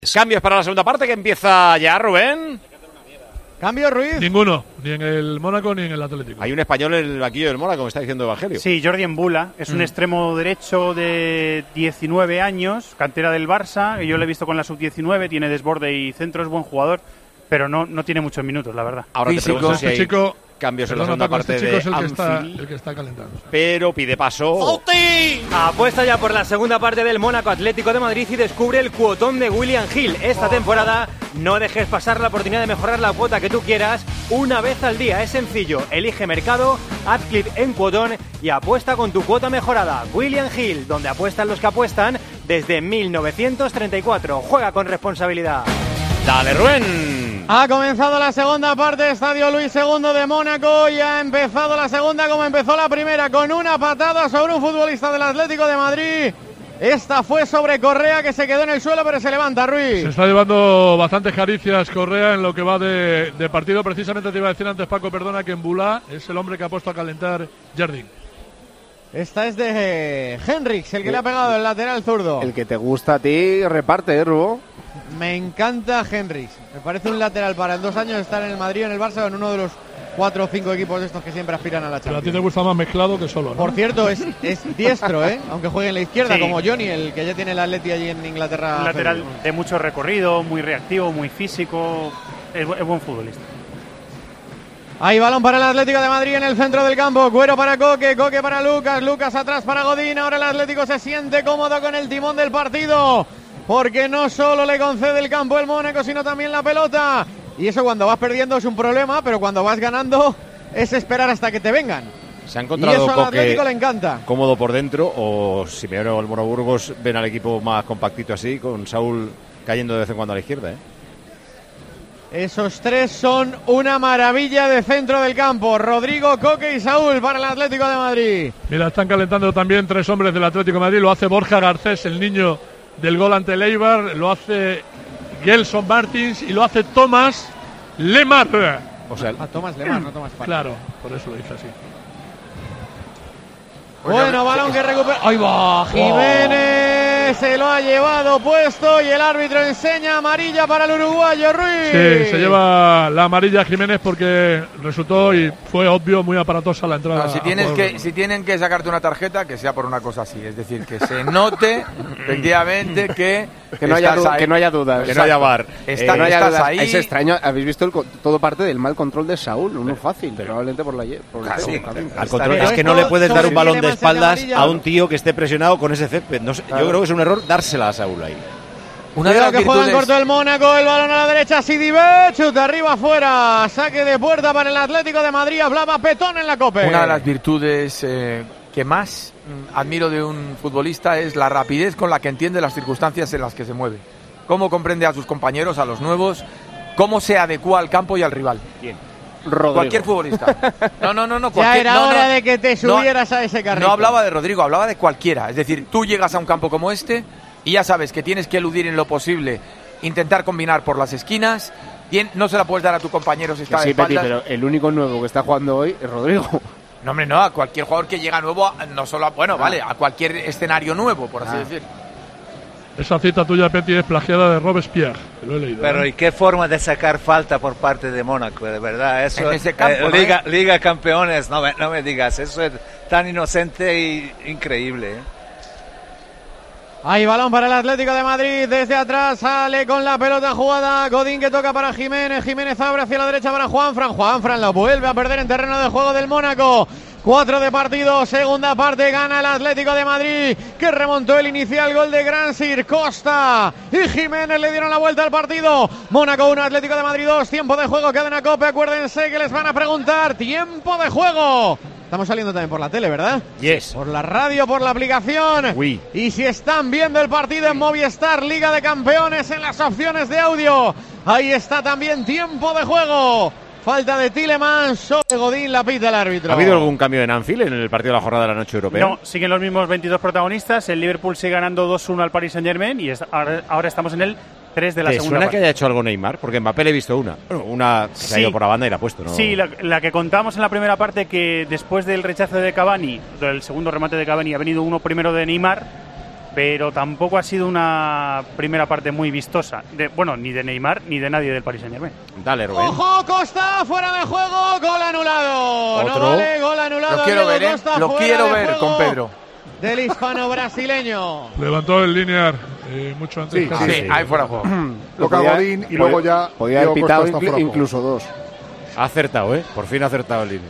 Cambios para la segunda parte que empieza ya, Rubén. ¿Cambio, Ruiz? Ninguno, ni en el Mónaco ni en el Atlético. Hay un español en el banquillo del Mónaco, me está diciendo Evangelio. Sí, Jordi Embula, es un extremo derecho de 19 años, cantera del Barça, y yo lo he visto con la sub-19, tiene desborde y centro, es buen jugador, pero no tiene muchos minutos, la verdad. Ahora te pregunto si hay cambios en la segunda parte este chico es Anfield, el que está calentando. pero pide paso. Apuesta ya por la segunda parte del Mónaco Atlético de Madrid y descubre el cuotón de William Hill. Esta temporada no dejes pasar la oportunidad de mejorar la cuota que tú quieras una vez al día. Es sencillo, elige mercado, haz clic en cuotón y apuesta con tu cuota mejorada. William Hill, donde apuestan los que apuestan desde 1934. Juega con responsabilidad. Dale, Rubén. Ha comenzado la segunda parte, Estadio Luis II de Mónaco, y ha empezado la segunda como empezó la primera, con una patada sobre un futbolista del Atlético de Madrid. Esta fue sobre Correa, que se quedó en el suelo, pero se levanta, Ruiz. Se está llevando bastantes caricias Correa en lo que va de partido. Precisamente te iba a decir antes, Paco, perdona, que Embula es el hombre que ha puesto a calentar Jardín. Esta es de Henriks, el que le ha pegado el lateral zurdo. El que te gusta a ti reparte, Rubo. Me encanta Henriks. Me parece un lateral para en 2 años estar en el Madrid o en el Barça o en uno de los 4 o 5 equipos de estos que siempre aspiran a la Champions. Pero a ti te gusta más mezclado que solo, ¿no? Por cierto, es diestro, aunque juegue en la izquierda, Sí. como Johnny, el que ya tiene el Atleti allí en Inglaterra. Un lateral de mucho recorrido, muy reactivo, muy físico, es buen futbolista. Hay balón para el Atlético de Madrid en el centro del campo. Cuero para Coque, Coque para Lucas, Lucas atrás para Godín. Ahora el Atlético se siente cómodo con el timón del partido, porque no solo le concede el campo el Mónaco, sino también la pelota. Y eso cuando vas perdiendo es un problema, pero cuando vas ganando es esperar hasta que te vengan. Se ha Y encontrado eso al Coque Atlético le encanta. cómodo por dentro, o Simeone o el Mono Burgos ven al equipo más compactito así, con Saúl cayendo de vez en cuando a la izquierda, Esos tres son una maravilla de centro del campo. Rodrigo, Coque y Saúl para el Atlético de Madrid. Mira, están calentando también 3 hombres del Atlético de Madrid. Lo hace Borja Garcés, el niño del gol ante el Eibar. Lo hace Gelson Martins y lo hace Tomás Lemar. O sea, Tomás Lemar, no Tomás Parra. Claro, por eso lo dice así. Bueno, balón que recupera. ¡Ahí va! Jiménez se lo ha llevado puesto y el árbitro enseña amarilla para el uruguayo, Ruiz. Sí, se lleva la amarilla Jiménez porque resultó y fue obvio, muy aparatosa la entrada. No, si tienen que sacarte una tarjeta, que sea por una cosa así, es decir, que se note efectivamente que no haya dudas. que no haya VAR. No haya Estás dudas. ahí. Es extraño, habéis visto todo parte del mal control de Saúl, uno fácil, probablemente por el Al contrario, es que no esto le puedes dar un sobre balón de Tielemans espaldas amarilla. a un tío que esté presionado con ese césped. No sé, yo creo que es un error dársela a Saúl ahí. Una de Cuidado las que juega en virtudes, corto el Mónaco, el balón a la derecha, Sidibé, chuta arriba afuera, saque de puerta para el Atlético de Madrid, hablaba Petón en la Copa. una de las virtudes que más admiro de un futbolista es la rapidez con la que entiende las circunstancias en las que se mueve. Cómo comprende a sus compañeros, a los nuevos, cómo se adecua al campo y al rival. Rodrigo. Cualquier futbolista. No. Ya era hora de que te subieras a ese carrito. No hablaba de Rodrigo, hablaba de cualquiera. Es decir, tú llegas a un campo como este y ya sabes que tienes que eludir en lo posible, intentar combinar por las esquinas. Bien, no se la puedes dar a tu compañero si está de Sí, Peti, espaldas. pero el único nuevo que está jugando hoy es Rodrigo. No, hombre, no, a cualquier jugador que llega nuevo, no solo a cualquier escenario nuevo, por así decir. Esa cita tuya, Peti, es plagiada de Robespierre, que lo he leído. Pero ¿y qué forma de sacar falta por parte de Mónaco? De verdad, eso En ese campo, ¿no? Liga Campeones, no me digas, eso es tan inocente y increíble. Hay balón para el Atlético de Madrid, desde atrás sale con la pelota jugada, Godín que toca para Jiménez, Jiménez abre hacia la derecha para Juanfran lo vuelve a perder en terreno de juego del Mónaco. 4 de partido, segunda parte, gana el Atlético de Madrid, que remontó el inicial gol de Gransir, Costa y Jiménez le dieron la vuelta al partido. Mónaco 1, Atlético de Madrid 2, tiempo de juego, cadena Cope, acuérdense que les van a preguntar, tiempo de juego. Estamos saliendo también por la tele, ¿verdad? Yes. Por la radio, por la aplicación. Oui. Y si están viendo el partido en Movistar, Liga de Campeones, en las opciones de audio, ahí está también tiempo de juego. Falta de Tielemans sobre Godín, la pita el árbitro. ¿Ha habido algún cambio en Anfield en el partido de la jornada de la noche europea? No, siguen los mismos 22 protagonistas, el Liverpool sigue ganando 2-1 al Paris Saint-Germain y ahora estamos en el 3 de la ¿Te segunda suena parte. que haya hecho algo Neymar? Porque en Mbappé le he visto una. Bueno, una que se ha ido por la banda y la ha puesto, ¿no? Sí, la que contábamos en la primera parte, que después del rechazo de Cavani, del segundo remate de Cavani, ha venido uno primero de Neymar pero tampoco ha sido una primera parte muy vistosa. Ni de Neymar ni de nadie del Paris Saint-Germain. Dale, Rubén. ¡Ojo, Costa! ¡Fuera de juego! ¡Gol anulado! ¿Otro? No vale, gol anulado. Lo quiero ver, Costa, lo fuera quiero de ver juego con Pedro. Del hispano-brasileño. Levantó el linear mucho antes. Sí, ahí fuera de juego. Toca Godín y luego ya podía haber Diego pitado Costa está fuera de juego. incluso 2. Ha acertado, ¿eh? Por fin ha acertado el línea.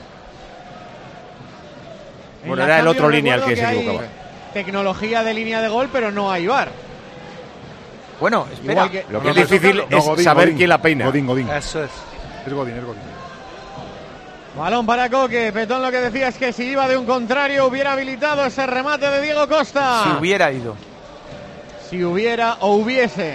En Bueno, la era el Champions otro línea el recuerdo que se hay equivocaba. Tecnología de línea de gol, pero no hay VAR. Bueno, espera. Igual que- Lo que es difícil es Godín, saber Godín. quién la peina. Godín. Eso es. Es Godín. Balón para Coque. Petón lo que decía es que si iba de un contrario hubiera habilitado ese remate de Diego Costa. Si hubiera ido. Si hubiera o hubiese.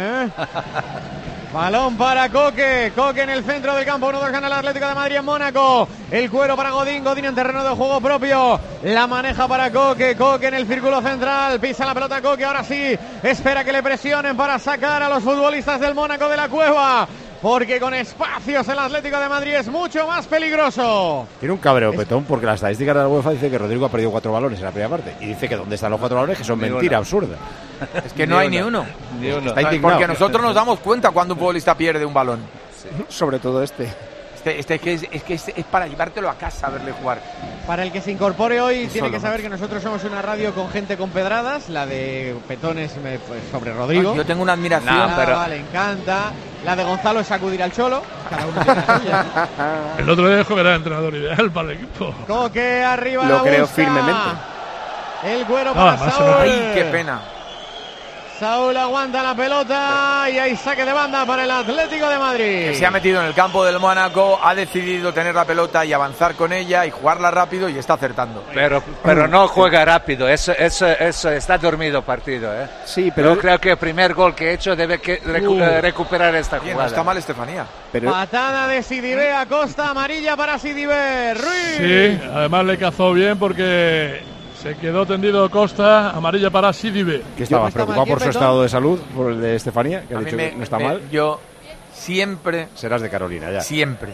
Balón para Coque. Coque en el centro del campo. 1-2 gana el Atlético de Madrid en Mónaco. El cuero para Godín. Godín en terreno de juego propio. La maneja para Coque. Coque en el círculo central. Pisa la pelota Coque. Ahora sí. Espera que le presionen para sacar a los futbolistas del Mónaco de la cueva. Porque con espacios el Atlético de Madrid es mucho más peligroso. Tiene un cabreo, Petón, porque la estadística de la UEFA dice que Rodrigo ha perdido 4 balones en la primera parte. Y dice que dónde están los 4 balones, que son mentira absurda. Es que no hay ni uno. Ni uno. Está indignado. Porque nosotros nos damos cuenta cuando un futbolista pierde un balón. Sobre todo este. Es para llevártelo a casa a verle jugar. Para el que se incorpore hoy, tiene Solo, que saber que nosotros somos una radio con gente con pedradas. La de Petón es sobre Rodrigo. Yo tengo una admiración. Le encanta. La de Gonzalo es sacudir al cholo. Cada uno tiene la suya. El otro día dijo que era el entrenador ideal para el equipo. Coque arriba. Lo la creo busca. firmemente. El cuero para más Saúl. Ay, qué pena. Saúl aguanta la pelota y hay saque de banda para el Atlético de Madrid. Que se ha metido en el campo del Mónaco, ha decidido tener la pelota y avanzar con ella y jugarla rápido y está acertando. Pero no juega rápido, eso está dormido partido, ¿eh? Sí, pero Yo creo que el primer gol que he hecho debe recuperar esta Bien, no jugada. está mal Estefanía. pero Patada de Sidibé a Costa, amarilla para Sidibé. Ruiz. Sí, además le cazó bien porque se quedó tendido Costa, amarilla para Sidibe. ¿Qué estabas ¿está mal preocupado por quién, su Petón? estado de salud? ¿Por el de Estefanía? Que ha A mí dicho que no está me- mal. Yo siempre, Serás de Carolina, ya. siempre.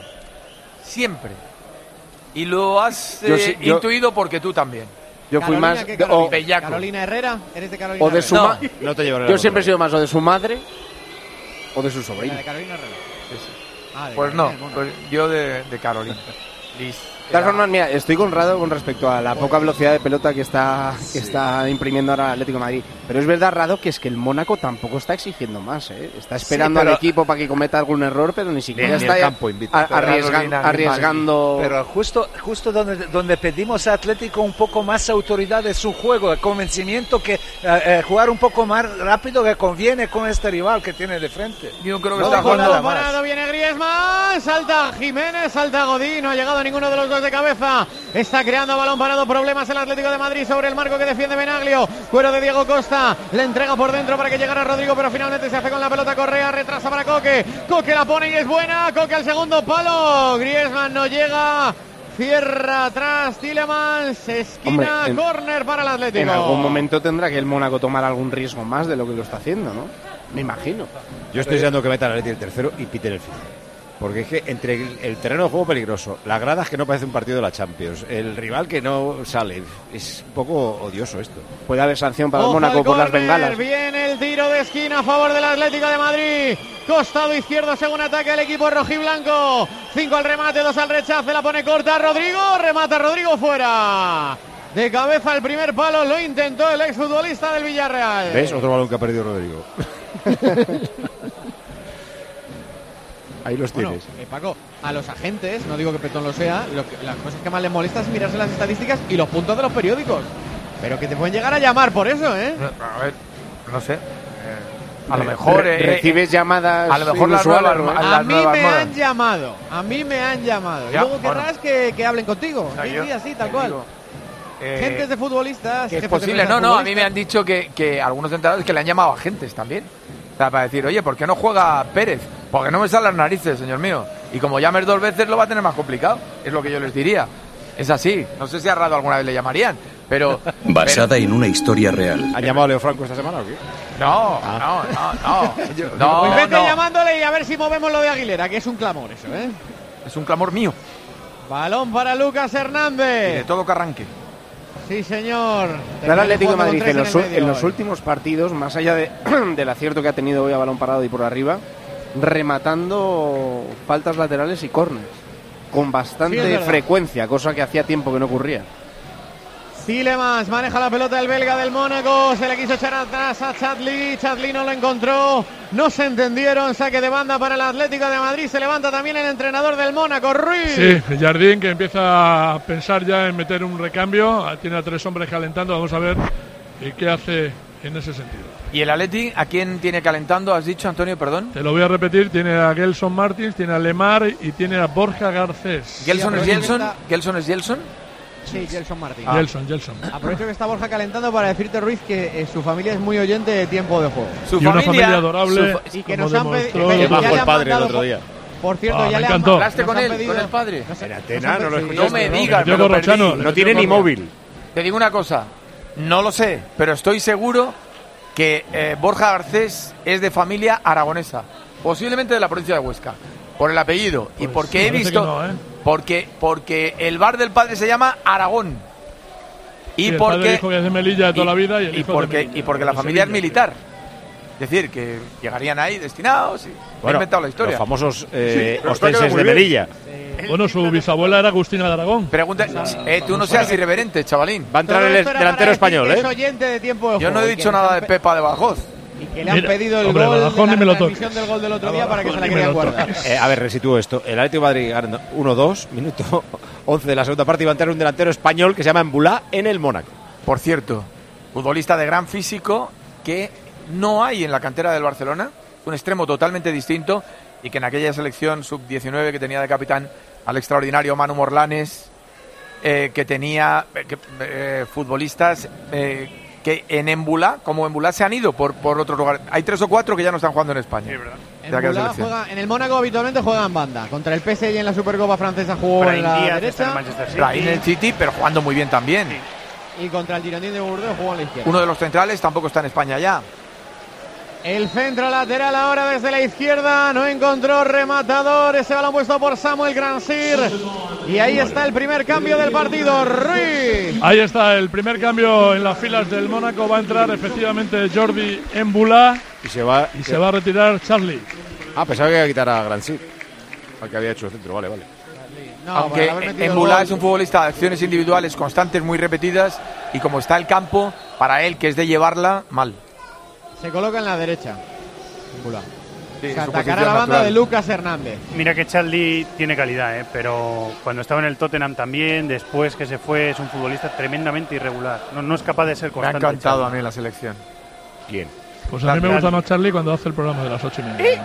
Y lo has yo- intuido porque tú también. yo fui Carolina, más ¿qué o, Carolina? Bellaco. Carolina Herrera, ¿eres de Carolina o de su Herrera? No te llevo yo siempre he sido más o de su madre o de su La sobrina. de Carolina Herrera. Ah, de Pues no, Carolina, bueno. pues yo de Carolina. Liz. De todas formas, mira, estoy conrado con respecto a la poca velocidad de pelota que está imprimiendo ahora el Atlético de Madrid. Pero es verdad, Rado, que es que el Mónaco tampoco está exigiendo más, ¿eh? Está esperando pero- al equipo para que cometa algún error, pero ni siquiera Ni está el campo invita. arriesgando. Pero justo donde pedimos a Atlético un poco más autoridad de su juego, el convencimiento que jugar un poco más rápido que conviene con este rival que tiene de frente. Yo creo que Ojo, está jugando ojo, nada más. parado, viene Griezmann, salta Jiménez, salta Godín, no ha llegado ninguno de los dos de cabeza, está creando balón parado, problemas el Atlético de Madrid sobre el marco que defiende Benaglio, cuero de Diego Costa, le entrega por dentro para que llegara Rodrigo, pero finalmente se hace con la pelota Correa, retrasa para Coque, Coque la pone y es buena, Coque al segundo palo, Griezmann no llega, cierra atrás Tielemans, esquina, Hombre, córner para el Atlético. En algún momento tendrá que el Mónaco tomar algún riesgo más de lo que lo está haciendo, ¿no? Me imagino. Yo estoy deseando que metan al Atleti el tercero y piten el final. Porque es que entre el terreno de juego peligroso, las gradas que no parece un partido de la Champions, el rival que no sale, es un poco odioso esto. Puede haber sanción para el Ojo Mónaco al por las córner, bengalas. Viene el tiro de esquina a favor del Atlético de Madrid. Costado izquierdo según ataque el equipo rojiblanco. 5 al remate, 2 al rechace. La pone corta Rodrigo. Remata Rodrigo fuera. De cabeza al primer palo lo intentó el exfutbolista del Villarreal. ¿Ves? Otro balón que ha perdido Rodrigo. Ahí los Bueno, tienes. Paco, a los agentes, no digo que Petón lo sea, las cosas que más les molesta es mirarse las estadísticas y los puntos de los periódicos. Pero que te pueden llegar a llamar por eso, ¿eh? A ver, no sé. A lo mejor recibes llamadas. a lo mejor las inusuales, nuevas- ¿no? las A mí nuevas me modas. han llamado, a mí me han llamado. Y Ya, luego bueno. querrás que hablen contigo. O sea, Sí, yo sí, así, tal te cual. digo, Gentes de futbolistas. que es jefes de posible. prensa No, a mí futbolistas. me han dicho que algunos entrenadores que le han llamado agentes también. O sea, para decir, oye, ¿por qué no juega Pérez? Porque no me salen las narices, señor mío. Y como llames 2 veces lo va a tener más complicado. Es lo que yo les diría. Es así. No sé si a Rado alguna vez le llamarían, pero... Basada en una historia real. ¿Han llamado a Leo Franco esta semana o qué? No. No, Pues vete no. llamándole y a ver si movemos lo de Aguilera, que es un clamor eso, ¿eh? Es un clamor mío. Balón para Lucas Y de Hernández. todo que arranque. Sí, señor. El Atlético de Madrid en los últimos últimos partidos, más allá del acierto que ha tenido hoy a balón parado y por arriba, rematando faltas laterales y córners con bastante frecuencia, cosa que hacía tiempo que no ocurría. Tielemans maneja la pelota el belga del Mónaco, se le quiso echar atrás a Chadli no lo encontró, no se entendieron, saque de banda para el Atlético de Madrid, se levanta también el entrenador del Mónaco, Ruiz. Sí, Jardín, que empieza a pensar ya en meter un recambio, tiene a 3 hombres calentando, vamos a ver qué hace en ese sentido. ¿Y el Atleti a quién tiene calentando? ¿Has dicho, Antonio, perdón? Te lo voy a repetir, tiene a Gelson Martins, tiene a Lemar y tiene a Borja Garcés. ¿Gelson es Gelson? ¿Gelson es Gelson? Sí, Gelson Martín. Gelson. Aprovecho que está Borja calentando para decirte, Ruiz, que su familia es muy oyente de Tiempo de Juego. Y una familia adorable. Y que nos han pedido. Que bajo el padre el otro día. Por cierto, ya le han mandado. ¿Hablaste con él, con el padre? No me digas, no tiene ni móvil. Te digo una cosa, no lo sé, pero estoy seguro que Borja Garcés es de familia aragonesa, posiblemente de la provincia de Huesca, por el apellido y porque he visto... Porque el bar del padre se llama Aragón. Y sí, porque el padre dijo que es de Melilla de toda la vida y porque la familia es militar. Es decir, que llegarían ahí destinados y he inventado la historia. Los famosos ostenses de Melilla. Bueno, su bisabuela era Agustina de Aragón. Pregunta, tú no seas irreverente, chavalín. Va a entrar el delantero español, Es oyente de Tiempo de Juego. Yo no he dicho nada de Pepa de Badajoz. Y que le han pedido el gol de la transmisión del gol del otro día para que se la quería guardar. A ver, resitúo esto. El Atlético de Madrid ganando 1-2, minuto 11 de la segunda parte, y va a entrar un delantero español que se llama Embulá en el Mónaco. Por cierto, futbolista de gran físico que no hay en la cantera del Barcelona, un extremo totalmente distinto y que en aquella selección sub-19 que tenía de capitán al extraordinario Manu Morlanes, que tenía futbolistas... que en Embulá, como Embulá, se han ido por otro lugar. Hay 3 o 4 que ya no están jugando en España. Sí, ¿verdad? En el Mónaco habitualmente juega en banda. Contra el PSG y en la Supercopa francesa jugó en la derecha. En el City, pero jugando muy bien también. Sí. Y contra el Girondins de Bordeaux jugó en la izquierda. Uno de los centrales tampoco está en España ya. El centro lateral ahora desde la izquierda, no encontró rematador, ese balón puesto por Samuel Grandsir. Y ahí está el primer cambio del partido, Ruiz. Ahí está el primer cambio en las filas del Mónaco, va a entrar efectivamente Jordi Embulá y se va a retirar Charlie. Pensaba que iba a quitar a Grandsir, al que había hecho el centro, vale. No, aunque Embulá es un futbolista de acciones individuales constantes, muy repetidas, y como está el campo, para él, que es de llevarla, mal. Se coloca en la derecha. Sí, se atacará la banda natural de Lucas Hernández. Mira que Charlie tiene calidad, pero cuando estaba en el Tottenham también, después que se fue, es un futbolista tremendamente irregular. No es capaz de ser constante. Me ha encantado a mí la selección. ¿Quién? Pues a mí me gusta más Charlie cuando hace el programa de las 8:30.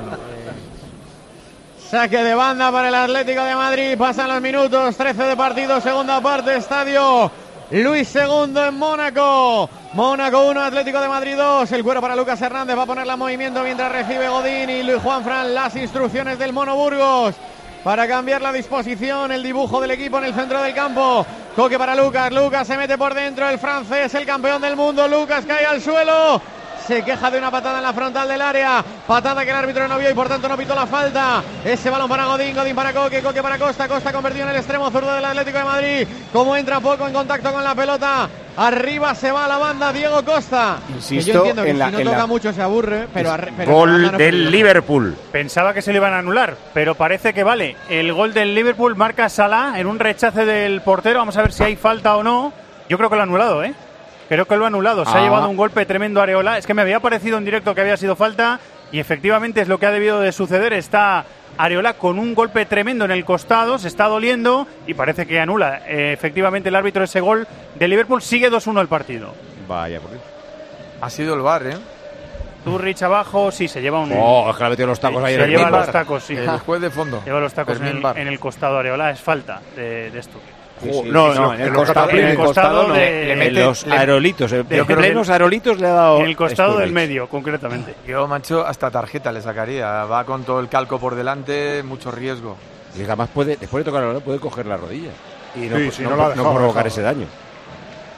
Saque de banda para el Atlético de Madrid. Pasan los minutos, 13 de partido, segunda parte, estadio Luis II en Mónaco. Mónaco 1, Atlético de Madrid 2. El cuero para Lucas Hernández, va a ponerla en movimiento mientras recibe Godín y Luis Juanfran las instrucciones del Mono Burgos para cambiar la disposición, el dibujo del equipo en el centro del campo. Coque para Lucas se mete por dentro el francés, el campeón del mundo. Lucas cae al suelo. Se queja de una patada en la frontal del área. Patada que el árbitro no vio y por tanto no pitó la falta. Ese balón para Godín para Coque para Costa convertido en el extremo zurdo del Atlético de Madrid. Como entra poco en contacto con la pelota. Arriba se va a la banda Diego Costa. Insisto, yo entiendo que si no toca mucho se aburre, pero gol del Liverpool. Pensaba que se le iban a anular, pero parece que vale. El gol del Liverpool marca Salah en un rechace del portero. Vamos a ver si hay falta o no. Yo creo que lo ha anulado, Creo que lo ha anulado. Se ha llevado un golpe tremendo a Areola. Es que me había parecido en directo que había sido falta y efectivamente es lo que ha debido de suceder. Está Areola con un golpe tremendo en el costado, se está doliendo y parece que anula efectivamente el árbitro ese gol de Liverpool. Sigue 2-1 el partido. Vaya, por Dios. Ha sido el VAR, Turrich abajo, sí, se lleva un... es que le ha metido los tacos ahí en el lleva los tacos, sí. El juez de fondo. Lleva los tacos en el costado Areola. Es falta de esto. En el costado no. Le mete los aerolitos. Los aerolitos le ha dado. En el costado del medio, concretamente. Yo, macho, hasta tarjeta le sacaría. Va con todo el calco por delante, mucho riesgo. Y además después de tocar el balón, puede coger la rodilla y no no provocar ese daño.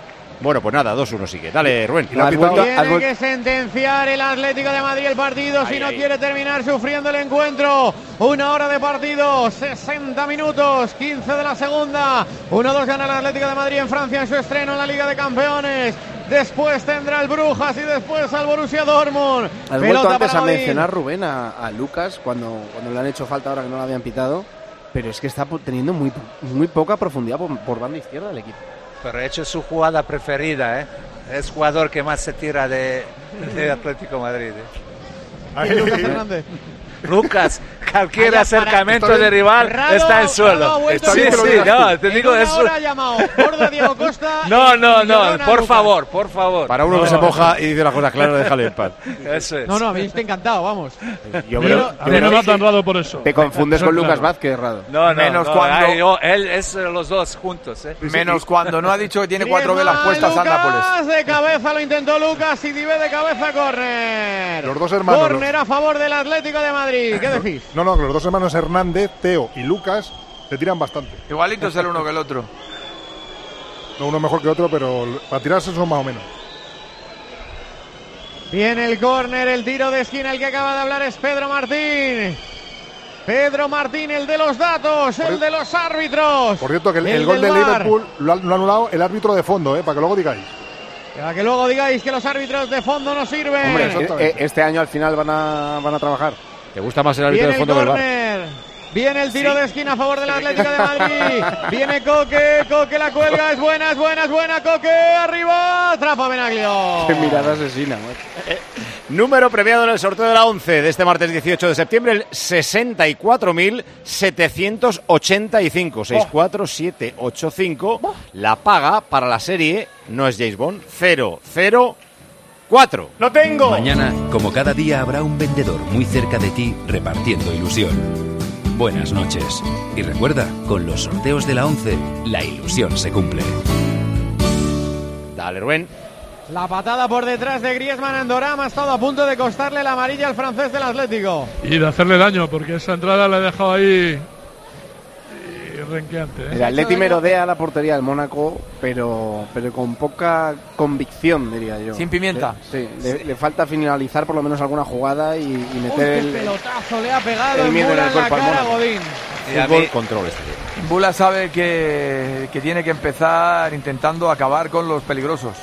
Bueno, pues nada, 2-1 sigue. Dale, Rubén. Tiene que sentenciar el Atlético de Madrid el partido si no quiere terminar sufriendo el encuentro. 1 hora de partido, 60 minutos, 15 de la segunda. 1-2 gana el Atlético de Madrid en Francia en su estreno en la Liga de Campeones. Después tendrá el Brujas y después al Borussia Dortmund. Has vuelto antes a mencionar, Rubén, a Lucas cuando le han hecho falta ahora que no lo habían pitado. Pero es que está teniendo muy poca profundidad por banda izquierda del equipo. Pero ha hecho su jugada preferida, ¿eh? Es jugador que más se tira de Atlético Madrid. Lucas Hernández. Lucas, cualquier acercamiento de rival está en suelo. Sí, no, te digo eso. Ahora ha llamado Gordo Diego Costa. No, por favor. Para uno que se moja y dice las cosas claras, déjale en paz. Eso es. No, a mí estoy encantado, vamos. A mí me matan Rado por eso. Te confundes con Lucas Vázquez, Rado. No, cuando él es los dos juntos, ¿eh? Menos cuando no ha dicho que tiene 4 velas puestas al Nápoles. De cabeza lo intentó Lucas y Divé de cabeza, córner. Los dos hermanos. Córner a favor del Atlético de Madrid. ¿Qué decís? No, los dos hermanos Hernández, Teo y Lucas se tiran bastante. Igualitos el uno que el otro. No, uno mejor que otro, pero para tirarse son más o menos. Viene el córner, el tiro de esquina, el que acaba de hablar es Pedro Martín. Pedro Martín, el de los datos, el de los árbitros. Por cierto, que el gol de Liverpool lo ha anulado el árbitro de fondo, para que luego digáis. Para que luego digáis que los árbitros de fondo no sirven. Hombre, este año al final van a trabajar. ¿Te gusta más el árbitro de fondo que el VAR? Viene el tiro de esquina a favor del Atlético de Madrid. Viene Coque la cuelga, es buena, Coque, arriba, atrapa Benaglio. Qué mirada asesina, Número premiado en el sorteo de la 11 de este martes 18 de septiembre, el 64.785. 64785. La paga para la serie, no es James Bond, 004. ¡Lo tengo! Mañana, como cada día, habrá un vendedor muy cerca de ti repartiendo ilusión. Buenas noches. Y recuerda, con los sorteos de la 11, la ilusión se cumple. Dale, Rubén. La patada por detrás de Griezmann en Dorama ha estado a punto de costarle la amarilla al francés del Atlético. Y de hacerle daño, porque esa entrada la he dejado ahí renqueante. El Atleti merodea la portería del Mónaco, pero con poca convicción, diría yo. Sin pimienta. Le falta finalizar por lo menos alguna jugada y meter el pelotazo le ha pegado el miedo en el cuerpo al cara Mónaco. Godín. Fútbol control Bula sabe que tiene que empezar intentando acabar con los peligrosos.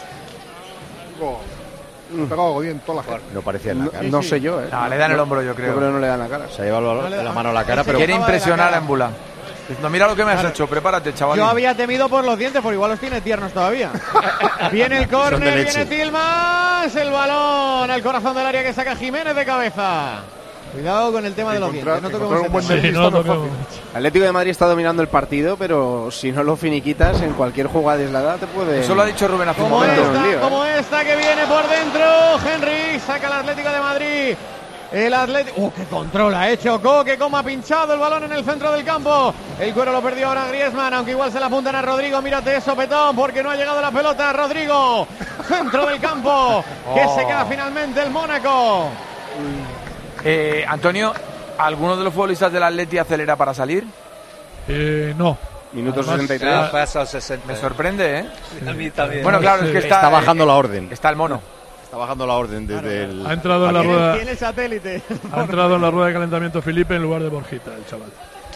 Pegado a Godín toda la cara. No parecía en la cara. No sé yo, No, le dan el hombro, yo creo. Yo creo que no le dan la cara. Se ha llevado la mano a la cara, pero quiere impresionar a Embula. No, mira lo que me has hecho, prepárate, chaval. Yo había temido por los dientes, porque igual los tiene tiernos todavía. Viene el córner, viene Tillmans, el balón al corazón del área que saca Jiménez de cabeza. Cuidado con el tema de los dientes. No toquemos un buen no toquemos. Atlético de Madrid está dominando el partido, pero si no lo finiquitas en cualquier jugada aislada te puede... Eso lo ha dicho Rubén hace un como momento. como esta que viene por dentro. Henry saca al Atlético de Madrid. El Atlético... ¡qué control ha hecho Coque! Cómo ha pinchado el balón en el centro del campo. El cuero lo perdió ahora Griezmann, aunque igual se la apuntan a Rodrigo. Mírate eso, Petón, porque no ha llegado la pelota. Rodrigo, centro del campo, que se queda finalmente el Mónaco. Antonio, ¿alguno de los futbolistas del Atleti acelera para salir? No. Minuto Además, 63. Me sorprende, ¿eh? A mí también. Bueno, claro, es que está bajando la orden. Está el mono. Está bajando la orden desde el... Ha entrado en la rueda. Tiene satélite. Ha entrado en la rueda de calentamiento Felipe en lugar de Borjita, el chaval.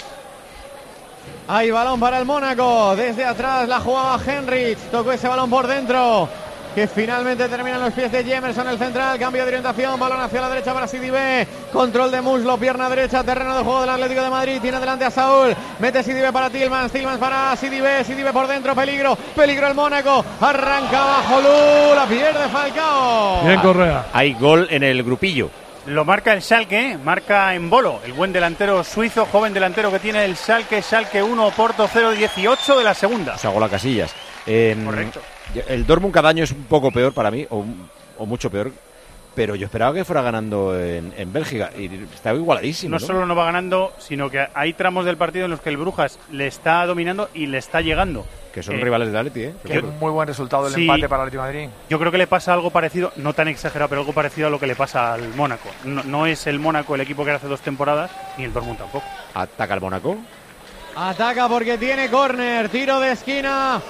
Hay balón para el Mónaco. Desde atrás la jugaba Henrich. Tocó ese balón por dentro, que finalmente termina en los pies de Jemerson, el central. Cambio de orientación, balón hacia la derecha para Sidibé. Control de muslo, pierna derecha, terreno de juego del Atlético de Madrid. Tiene delante a Saúl, mete Sidibé para Tillmans para Sidibé por dentro, peligro el Mónaco. Arranca abajo Lu, la pierde Falcao. Bien, Correa. Hay gol en el grupillo. Lo marca el Schalke, marca Embolo, el buen delantero suizo, joven delantero que tiene el Schalke 1, Porto 0, 18 de la segunda. O sea, gol a Casillas. Correcto. El Dortmund cada año es un poco peor para mí, o mucho peor, pero yo esperaba que fuera ganando en Bélgica y está igualadísimo. No solo no va ganando, sino que hay tramos del partido en los que el Brujas le está dominando y le está llegando. Que son rivales de Atleti, Que un muy buen resultado del empate para el Atlético de Madrid. Yo creo que le pasa algo parecido, no tan exagerado, pero algo parecido a lo que le pasa al Mónaco. No es el Mónaco el equipo que hace 2 temporadas, ni el Dortmund tampoco. ¿Ataca el Mónaco? Ataca porque tiene córner, tiro de esquina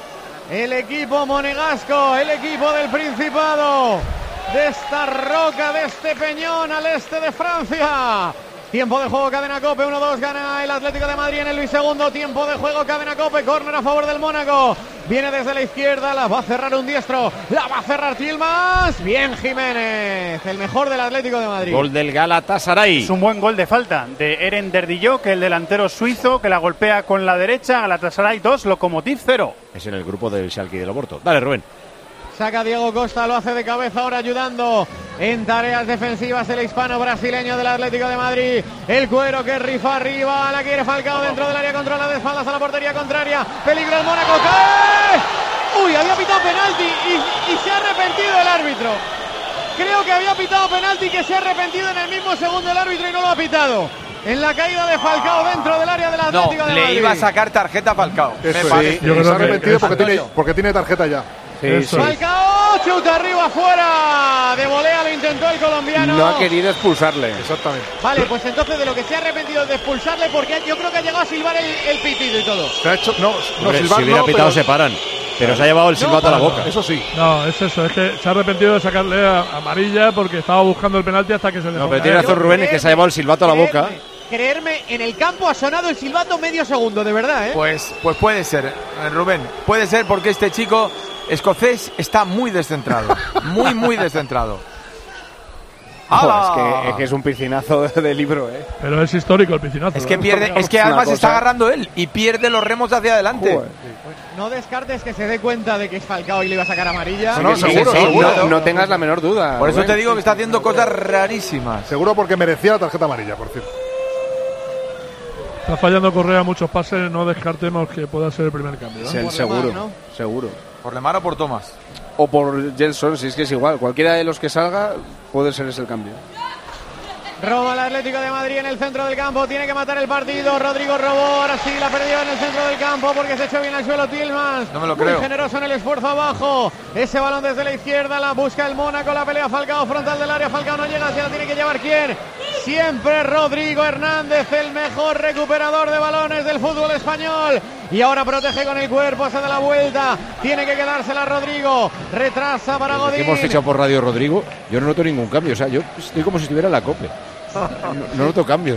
el equipo monegasco, el equipo del Principado, de esta roca, de este peñón al este de Francia. Tiempo de juego, cadena COPE, 1-2, gana el Atlético de Madrid en el segundo. Tiempo de juego, cadena COPE, córner a favor del Mónaco. Viene desde la izquierda, la va a cerrar un diestro, la va a cerrar Tielemans. Bien Jiménez, el mejor del Atlético de Madrid. Gol del Galatasaray. Es un buen gol de falta de Eren Derdillo, el delantero suizo que la golpea con la derecha. Galatasaray 2, Lokomotiv 0. Es en el grupo del Schalke y del Oporto. Dale, Rubén. Saca Diego Costa, lo hace de cabeza ahora ayudando en tareas defensivas el hispano-brasileño del Atlético de Madrid. El Cuero que rifa arriba, la quiere Falcao dentro del área, controla de espaldas a la portería contraria. Peligro el Mónaco, ¡cae! Uy, había pitado penalti y se ha arrepentido el árbitro. Creo que había pitado penalti que se ha arrepentido en el mismo segundo el árbitro y no lo ha pitado. En la caída de Falcao dentro del área del Atlético de Madrid. Le iba a sacar tarjeta a Falcao. Eso, me parece. Yo creo que se ha arrepentido porque tiene tarjeta ya. Sí. Falcao, chuta arriba, afuera. De volea lo intentó el colombiano. No ha querido expulsarle. Exactamente. Vale, pues entonces de lo que se ha arrepentido es de expulsarle, porque yo creo que ha llegado a silbar el pitido y todo. Se ha hecho, Hombre, silbar, si hubiera pitado se paran. Pero se ha llevado el silbato a la boca. Eso sí. No, es eso. Es que se ha arrepentido de sacarle a amarilla porque estaba buscando el penalti hasta que se le No, pero tiene razón Rubén, es que se ha llevado el silbato a la boca. Creerme, en el campo ha sonado el silbato medio segundo, de verdad, ¿eh? Pues puede ser, Rubén. Puede ser porque este chico escocés está muy descentrado. muy descentrado. Es que es un piscinazo de libro, ¿eh? Pero es histórico el piscinazo. Es que pierde, es que además está agarrando él y pierde los remos hacia adelante. Pues no descartes que se dé cuenta de que es Falcao y le va a sacar amarilla. Seguro. No tengas la menor duda. Por eso te digo que está haciendo cosas rarísimas. Seguro porque merecía la tarjeta amarilla, por cierto. Está fallando Correa muchos pases, no descartemos que pueda ser el primer cambio. Sí, seguro. ¿Por Lemar o por Thomas? O por Gelson, si es que es igual. Cualquiera de los que salga puede ser ese el cambio. Roba el Atlético de Madrid en el centro del campo, tiene que matar el partido. Rodrigo robó, ahora sí la perdió en el centro del campo porque se echó bien al suelo Tielemans. No me lo creo. Muy generoso en el esfuerzo abajo. Ese balón desde la izquierda, la busca el Mónaco, la pelea Falcao, frontal del área. Falcao no llega, se la tiene que llevar ¿quién? Siempre Rodrigo Hernández, el mejor recuperador de balones del fútbol español. Y ahora protege con el cuerpo, se da la vuelta. Tiene que quedársela Rodrigo. Retrasa para Godín. Hemos fichado por Radio Rodrigo. Yo no noto ningún cambio. O sea, yo estoy como si estuviera en la COPE. No noto cambios.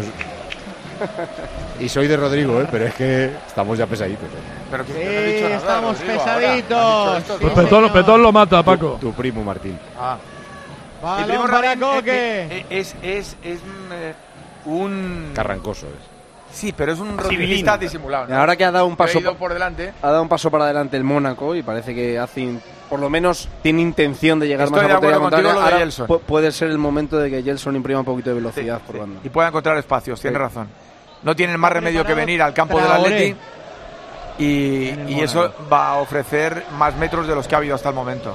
Y soy de Rodrigo, pero es que estamos ya pesaditos. Pero sí, estamos Rodrigo, pesaditos. Pues Petón lo mata, Paco. Tu primo, Martín. Balón para Coque. Es un... Carrancoso es. Sí, pero es un rodriguista disimulado, ¿no? Ahora que ha dado un paso por delante. Ha dado un paso para adelante el Mónaco y parece que hace, por lo menos tiene intención de llegar más a la portería contraria. Ahora puede ser el momento de que Gelson imprima un poquito de velocidad por banda. Y pueda encontrar espacios, tiene razón. No tienen más remedio que venir al campo del Atleti y eso va a ofrecer más metros de los que ha habido hasta el momento.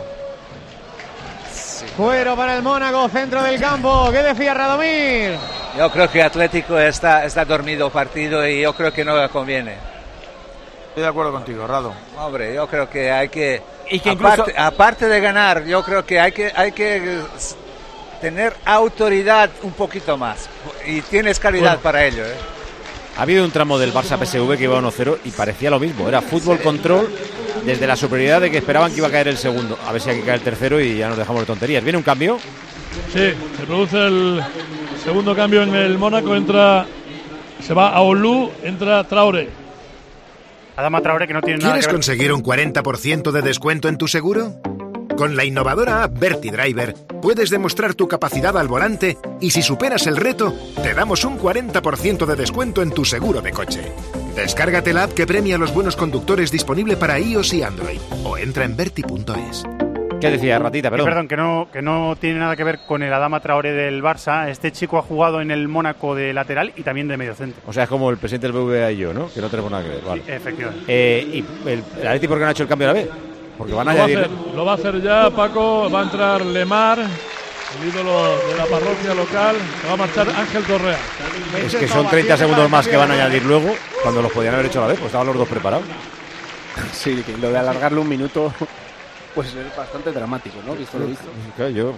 Cuero para el Mónaco, centro del campo. ¿Qué decía Radomir? Yo creo que Atlético está dormido partido y yo creo que no le conviene. Estoy de acuerdo contigo, Rado. Hombre, yo creo que hay que... Y que incluso... aparte de ganar, yo creo que hay que tener autoridad un poquito más. Y tienes calidad para ello, ¿eh? Ha habido un tramo del Barça PSV que iba 1-0 y parecía lo mismo. Era fútbol control desde la superioridad de que esperaban que iba a caer el segundo. A ver si hay que caer el tercero y ya nos dejamos de tonterías. ¿Viene un cambio? Sí, se produce el segundo cambio en el Mónaco. Se va a Aoulou, entra Traoré. Adama Traoré, que no tiene nada que ver. ¿Quieres conseguir un 40% de descuento en tu seguro? Con la innovadora app VertiDriver puedes demostrar tu capacidad al volante y si superas el reto, te damos un 40% de descuento en tu seguro de coche. Descárgate la app que premia a los buenos conductores, disponible para iOS y Android, o entra en verti.es. ¿Qué decía, Ratita? Perdón. Que no tiene nada que ver con el Adama Traoré del Barça. Este chico ha jugado en el Mónaco de lateral y también de mediocentro. O sea, es como el presidente del BBVA y yo, ¿no? Que no tenemos nada que ver. Vale. Sí, efectivamente. ¿Y el Atleti por qué no ha hecho el cambio a la vez? Porque van a añadir... Lo va a hacer ya, Paco. Va a entrar Lemar, el ídolo de la parroquia local. Se va a marchar Ángel Correa. Es que son 30 segundos más que van a añadir luego, cuando los podían haber hecho a la vez, pues estaban los dos preparados. Sí, que lo de alargarle un minuto pues es bastante dramático, ¿no? Visto lo visto. Bueno.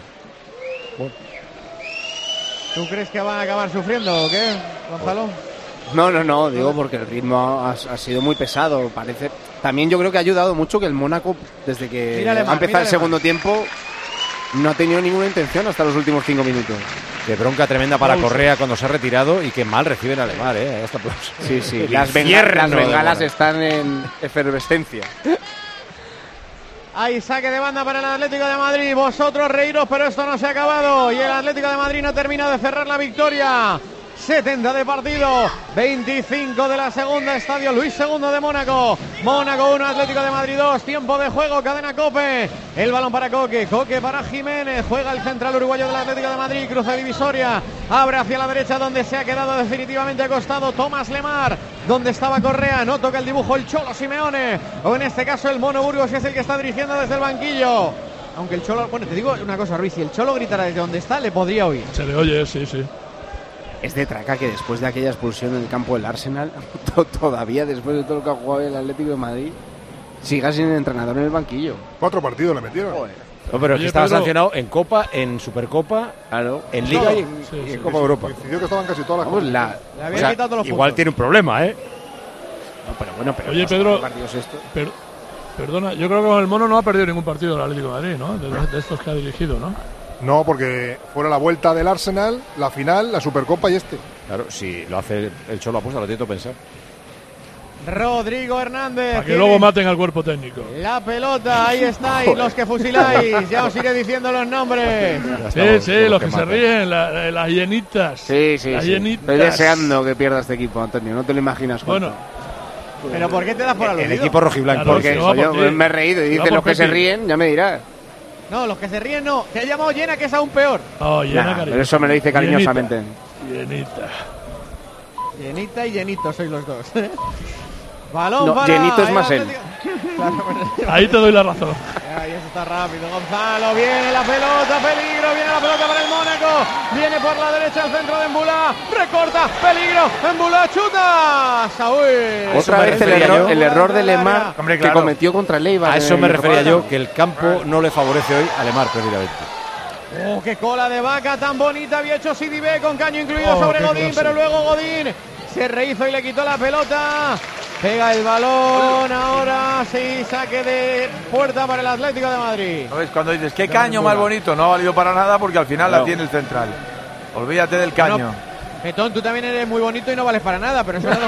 ¿Tú crees que van a acabar sufriendo o qué, Gonzalo? No, digo porque el ritmo ha sido muy pesado. También yo creo que ha ayudado mucho que el Mónaco, desde que ha empezado el segundo tiempo, no ha tenido ninguna intención hasta los últimos 5 minutos. Qué bronca tremenda para Correa cuando se ha retirado y qué mal reciben a Lemar, Hasta sí, sí. Las bengalas están en efervescencia. Hay saque de banda para el Atlético de Madrid. Vosotros reíros, pero esto no se ha acabado. Y el Atlético de Madrid no termina de cerrar la victoria. 70 de partido, 25 de la segunda, Estadio Luis II de Mónaco. Mónaco 1, Atlético de Madrid 2, tiempo de juego, cadena COPE. El balón para Coque, Coque para Jiménez, juega el central uruguayo del Atlético de Madrid, cruza divisoria, abre hacia la derecha donde se ha quedado definitivamente acostado Tomás Lemar, donde estaba Correa, no toca el dibujo el Cholo Simeone, o en este caso el Mono Burgos, que es el que está dirigiendo desde el banquillo. Aunque el Cholo, bueno, te digo una cosa, Ruiz, si el Cholo gritara desde donde está, le podría oír. Se le oye, sí. Es de traca que después de aquella expulsión en el campo del Arsenal, todavía después de todo lo que ha jugado el Atlético de Madrid, siga sin entrenador en el banquillo. 4 partidos le metieron. No, pero es que estaba sancionado en Copa, en Supercopa, en Liga y en Copa Europa. Coincidió que estaban casi todas las cosas. Le había quitado todos los igual puntos. Tiene un problema, No, pero bueno, pero oye, Pedro, perdona, yo creo que con el Mono no ha perdido ningún partido el Atlético de Madrid, ¿no? De estos que ha dirigido, ¿no? No, porque fuera la vuelta del Arsenal, la final, la Supercopa y este. Claro, si lo hace el Cholo apuesta, lo tiene que pensar. Rodrigo Hernández. Para que luego maten al cuerpo técnico. La pelota, ahí estáis, los que fusiláis. Ya os iré diciendo los nombres. Sí, los que se ríen, las hienitas. Sí. Las hienitas. Estoy deseando que pierda este equipo, Antonio, no te lo imaginas. Bueno. ¿Pero por qué te das por aludido? El equipo rojiblanco. Claro, porque yo me he reído y dicen los que se ríen, ya me dirás. No, los que se ríen no. Te he llamado Llena, que es aún peor. Pero eso me lo dice cariñosamente. Llenita y Llenito sois los dos. Balón para... Llenito es más él. Ahí te doy la razón. Ahí está rápido Gonzalo, viene la pelota, peligro, viene la pelota para el Mónaco, viene por la derecha el centro de Embulá, recorta, peligro, Embulá, chuta, Saúl. Otra vez el error de Lemar que cometió contra el Eibar. A eso me refería yo, que el campo no le favorece hoy a Lemar precisamente. Oh, qué cola de vaca tan bonita había hecho Sidibé con caño incluido sobre Godín, pero luego Godín se rehizo y le quitó la pelota. Pega el balón ahora, sí, saque de puerta para el Atlético de Madrid. ¿Sabes? Cuando dices, qué caño más bonito, no ha valido para nada porque al final la tiene el central. Olvídate del caño. Petón, tú también eres muy bonito y no vales para nada, pero eso es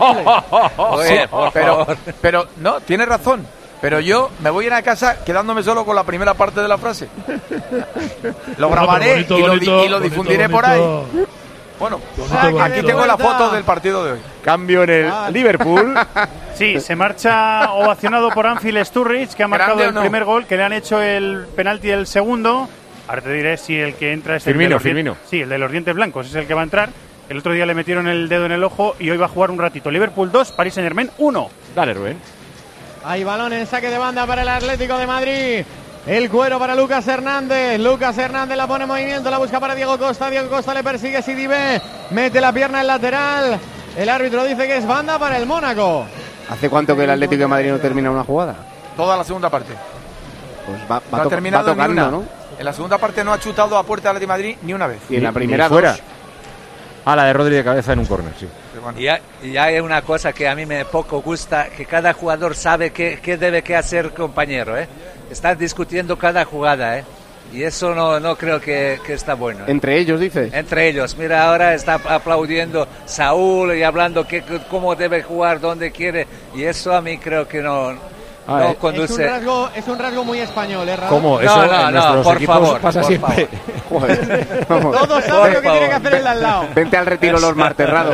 lo que pero no, tienes razón. Pero yo me voy a ir a casa quedándome solo con la primera parte de la frase. Lo grabaré y lo difundiré por ahí. Bueno, aquí tengo la foto del partido de hoy. Cambio en el Liverpool. Sí, se marcha ovacionado por Anfield Sturridge, que ha marcado el primer gol, que le han hecho el penalti del segundo. Ahora te diré si el que entra es Firmino. Sí, el de los dientes blancos es el que va a entrar. El otro día le metieron el dedo en el ojo y hoy va a jugar un ratito. Liverpool 2, Paris Saint-Germain 1. Dale, Rubén. Hay balón en saque de banda para el Atlético de Madrid. El cuero para Lucas Hernández. Lucas Hernández la pone en movimiento, la busca para Diego Costa. Diego Costa le persigue Sidibé. Mete la pierna en lateral. El árbitro dice que es banda para el Mónaco. ¿Hace cuánto que el Atlético de Madrid no termina una jugada? Toda la segunda parte. Pues no ha terminado va tocando, ni una. ¿no? En la segunda parte no ha chutado a puerta del Atlético de Madrid ni una vez. Y en la primera fuera. dos. La de Rodri de cabeza en un córner, sí. Y hay una cosa que a mí me poco gusta, que cada jugador sabe qué debe que hacer compañero, ¿eh? Están discutiendo cada jugada, ¿eh? Y eso no creo que está bueno, ¿eh? ¿Entre ellos, dices? Entre ellos. Mira, ahora está aplaudiendo Saúl y hablando cómo debe jugar, dónde quiere. Y eso a mí creo que no conduce. Es un rasgo muy español, ¿eh? ¿Cómo? Eso en nuestros por equipos favor, pasa siempre. Joder, Todos saben lo que tiene que hacer el de al lado. Vente al retiro los marterrados.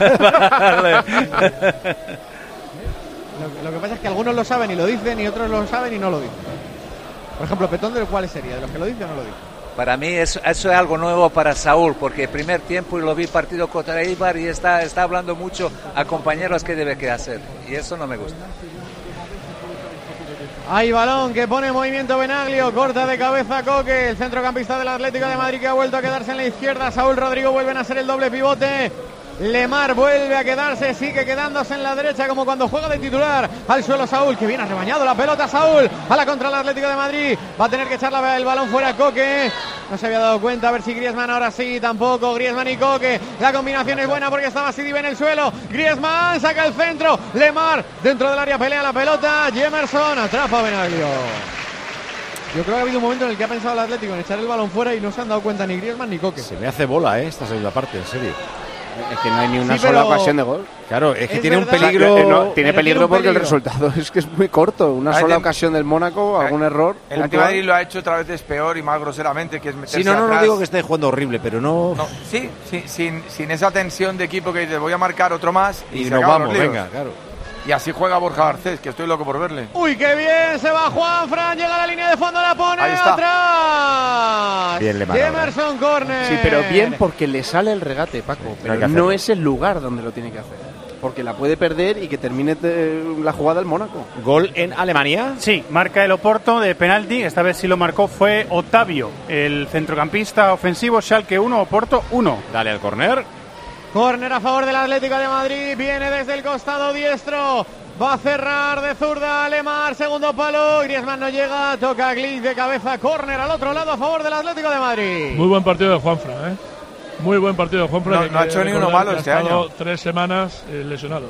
Lo que pasa es que algunos lo saben y lo dicen y otros lo saben y no lo dicen. Por ejemplo, Petón, ¿de cuál sería? ¿De los que lo dicen o no lo dicen? Para mí eso es algo nuevo para Saúl, porque el primer tiempo lo vi partido contra Eibar y está hablando mucho a compañeros qué debe que hacer. Y eso no me gusta. Hay balón que pone en movimiento Benaglio, corta de cabeza Coque, el centrocampista del Atlético de Madrid que ha vuelto a quedarse en la izquierda. Saúl, Rodrigo vuelven a ser el doble pivote. Lemar vuelve a quedarse, sigue quedándose en la derecha como cuando juega de titular. Al suelo Saúl, que viene rebañado la pelota Saúl, a la contra del Atlético de Madrid. Va a tener que echar el balón fuera Coque. No se había dado cuenta, a ver si Griezmann ahora sí, tampoco. Griezmann y Coque, la combinación es buena porque estaba Sidibe en el suelo. Griezmann saca el centro, Lemar dentro del área pelea la pelota, Jemerson atrapa a Benaglio. Yo creo que ha habido un momento en el que ha pensado el Atlético en echar el balón fuera y no se han dado cuenta ni Griezmann ni Coque. Se me hace bola esta segunda parte, en serio. Es que no hay ni una sola ocasión de gol. Claro, es que Es tiene verdad. un peligro. No, tiene peligro porque el peligro. resultado es que es muy corto. Una sola ocasión del Mónaco, algún error. El Atlético de Madrid lo ha hecho otra vez peor y más groseramente, que es meterse Sí, no atrás. digo que esté jugando horrible, pero no. Sí, sin esa tensión de equipo que dice voy a marcar otro más Y se nos acaban vamos, los líos. venga, claro. Y así juega Borja Garcés, que estoy loco por verle. Uy, qué bien, se va Juanfran, llega a la línea de fondo, la pone Ahí está. atrás. Bien, Lemar ahora. Emerson Corner. Sí, pero bien porque le sale el regate, Paco. hay que Pero hacerlo. no es el lugar donde lo tiene que hacer. Porque la puede perder y que termine la jugada el Mónaco. Gol en Alemania. Sí, marca el Oporto de penalti. Esta vez sí lo marcó, fue Otavio, el centrocampista ofensivo. Schalke 1, Oporto 1. Dale al córner. Córner a favor del Atlético de Madrid, viene desde el costado diestro, va a cerrar de zurda Lemar, segundo palo, Griezmann no llega, toca Glick de cabeza, córner al otro lado a favor del Atlético de Madrid. Muy buen partido de Juanfran, ¿eh? Muy buen partido de Juanfran. No ha hecho ni uno malo este año. 3 semanas lesionado.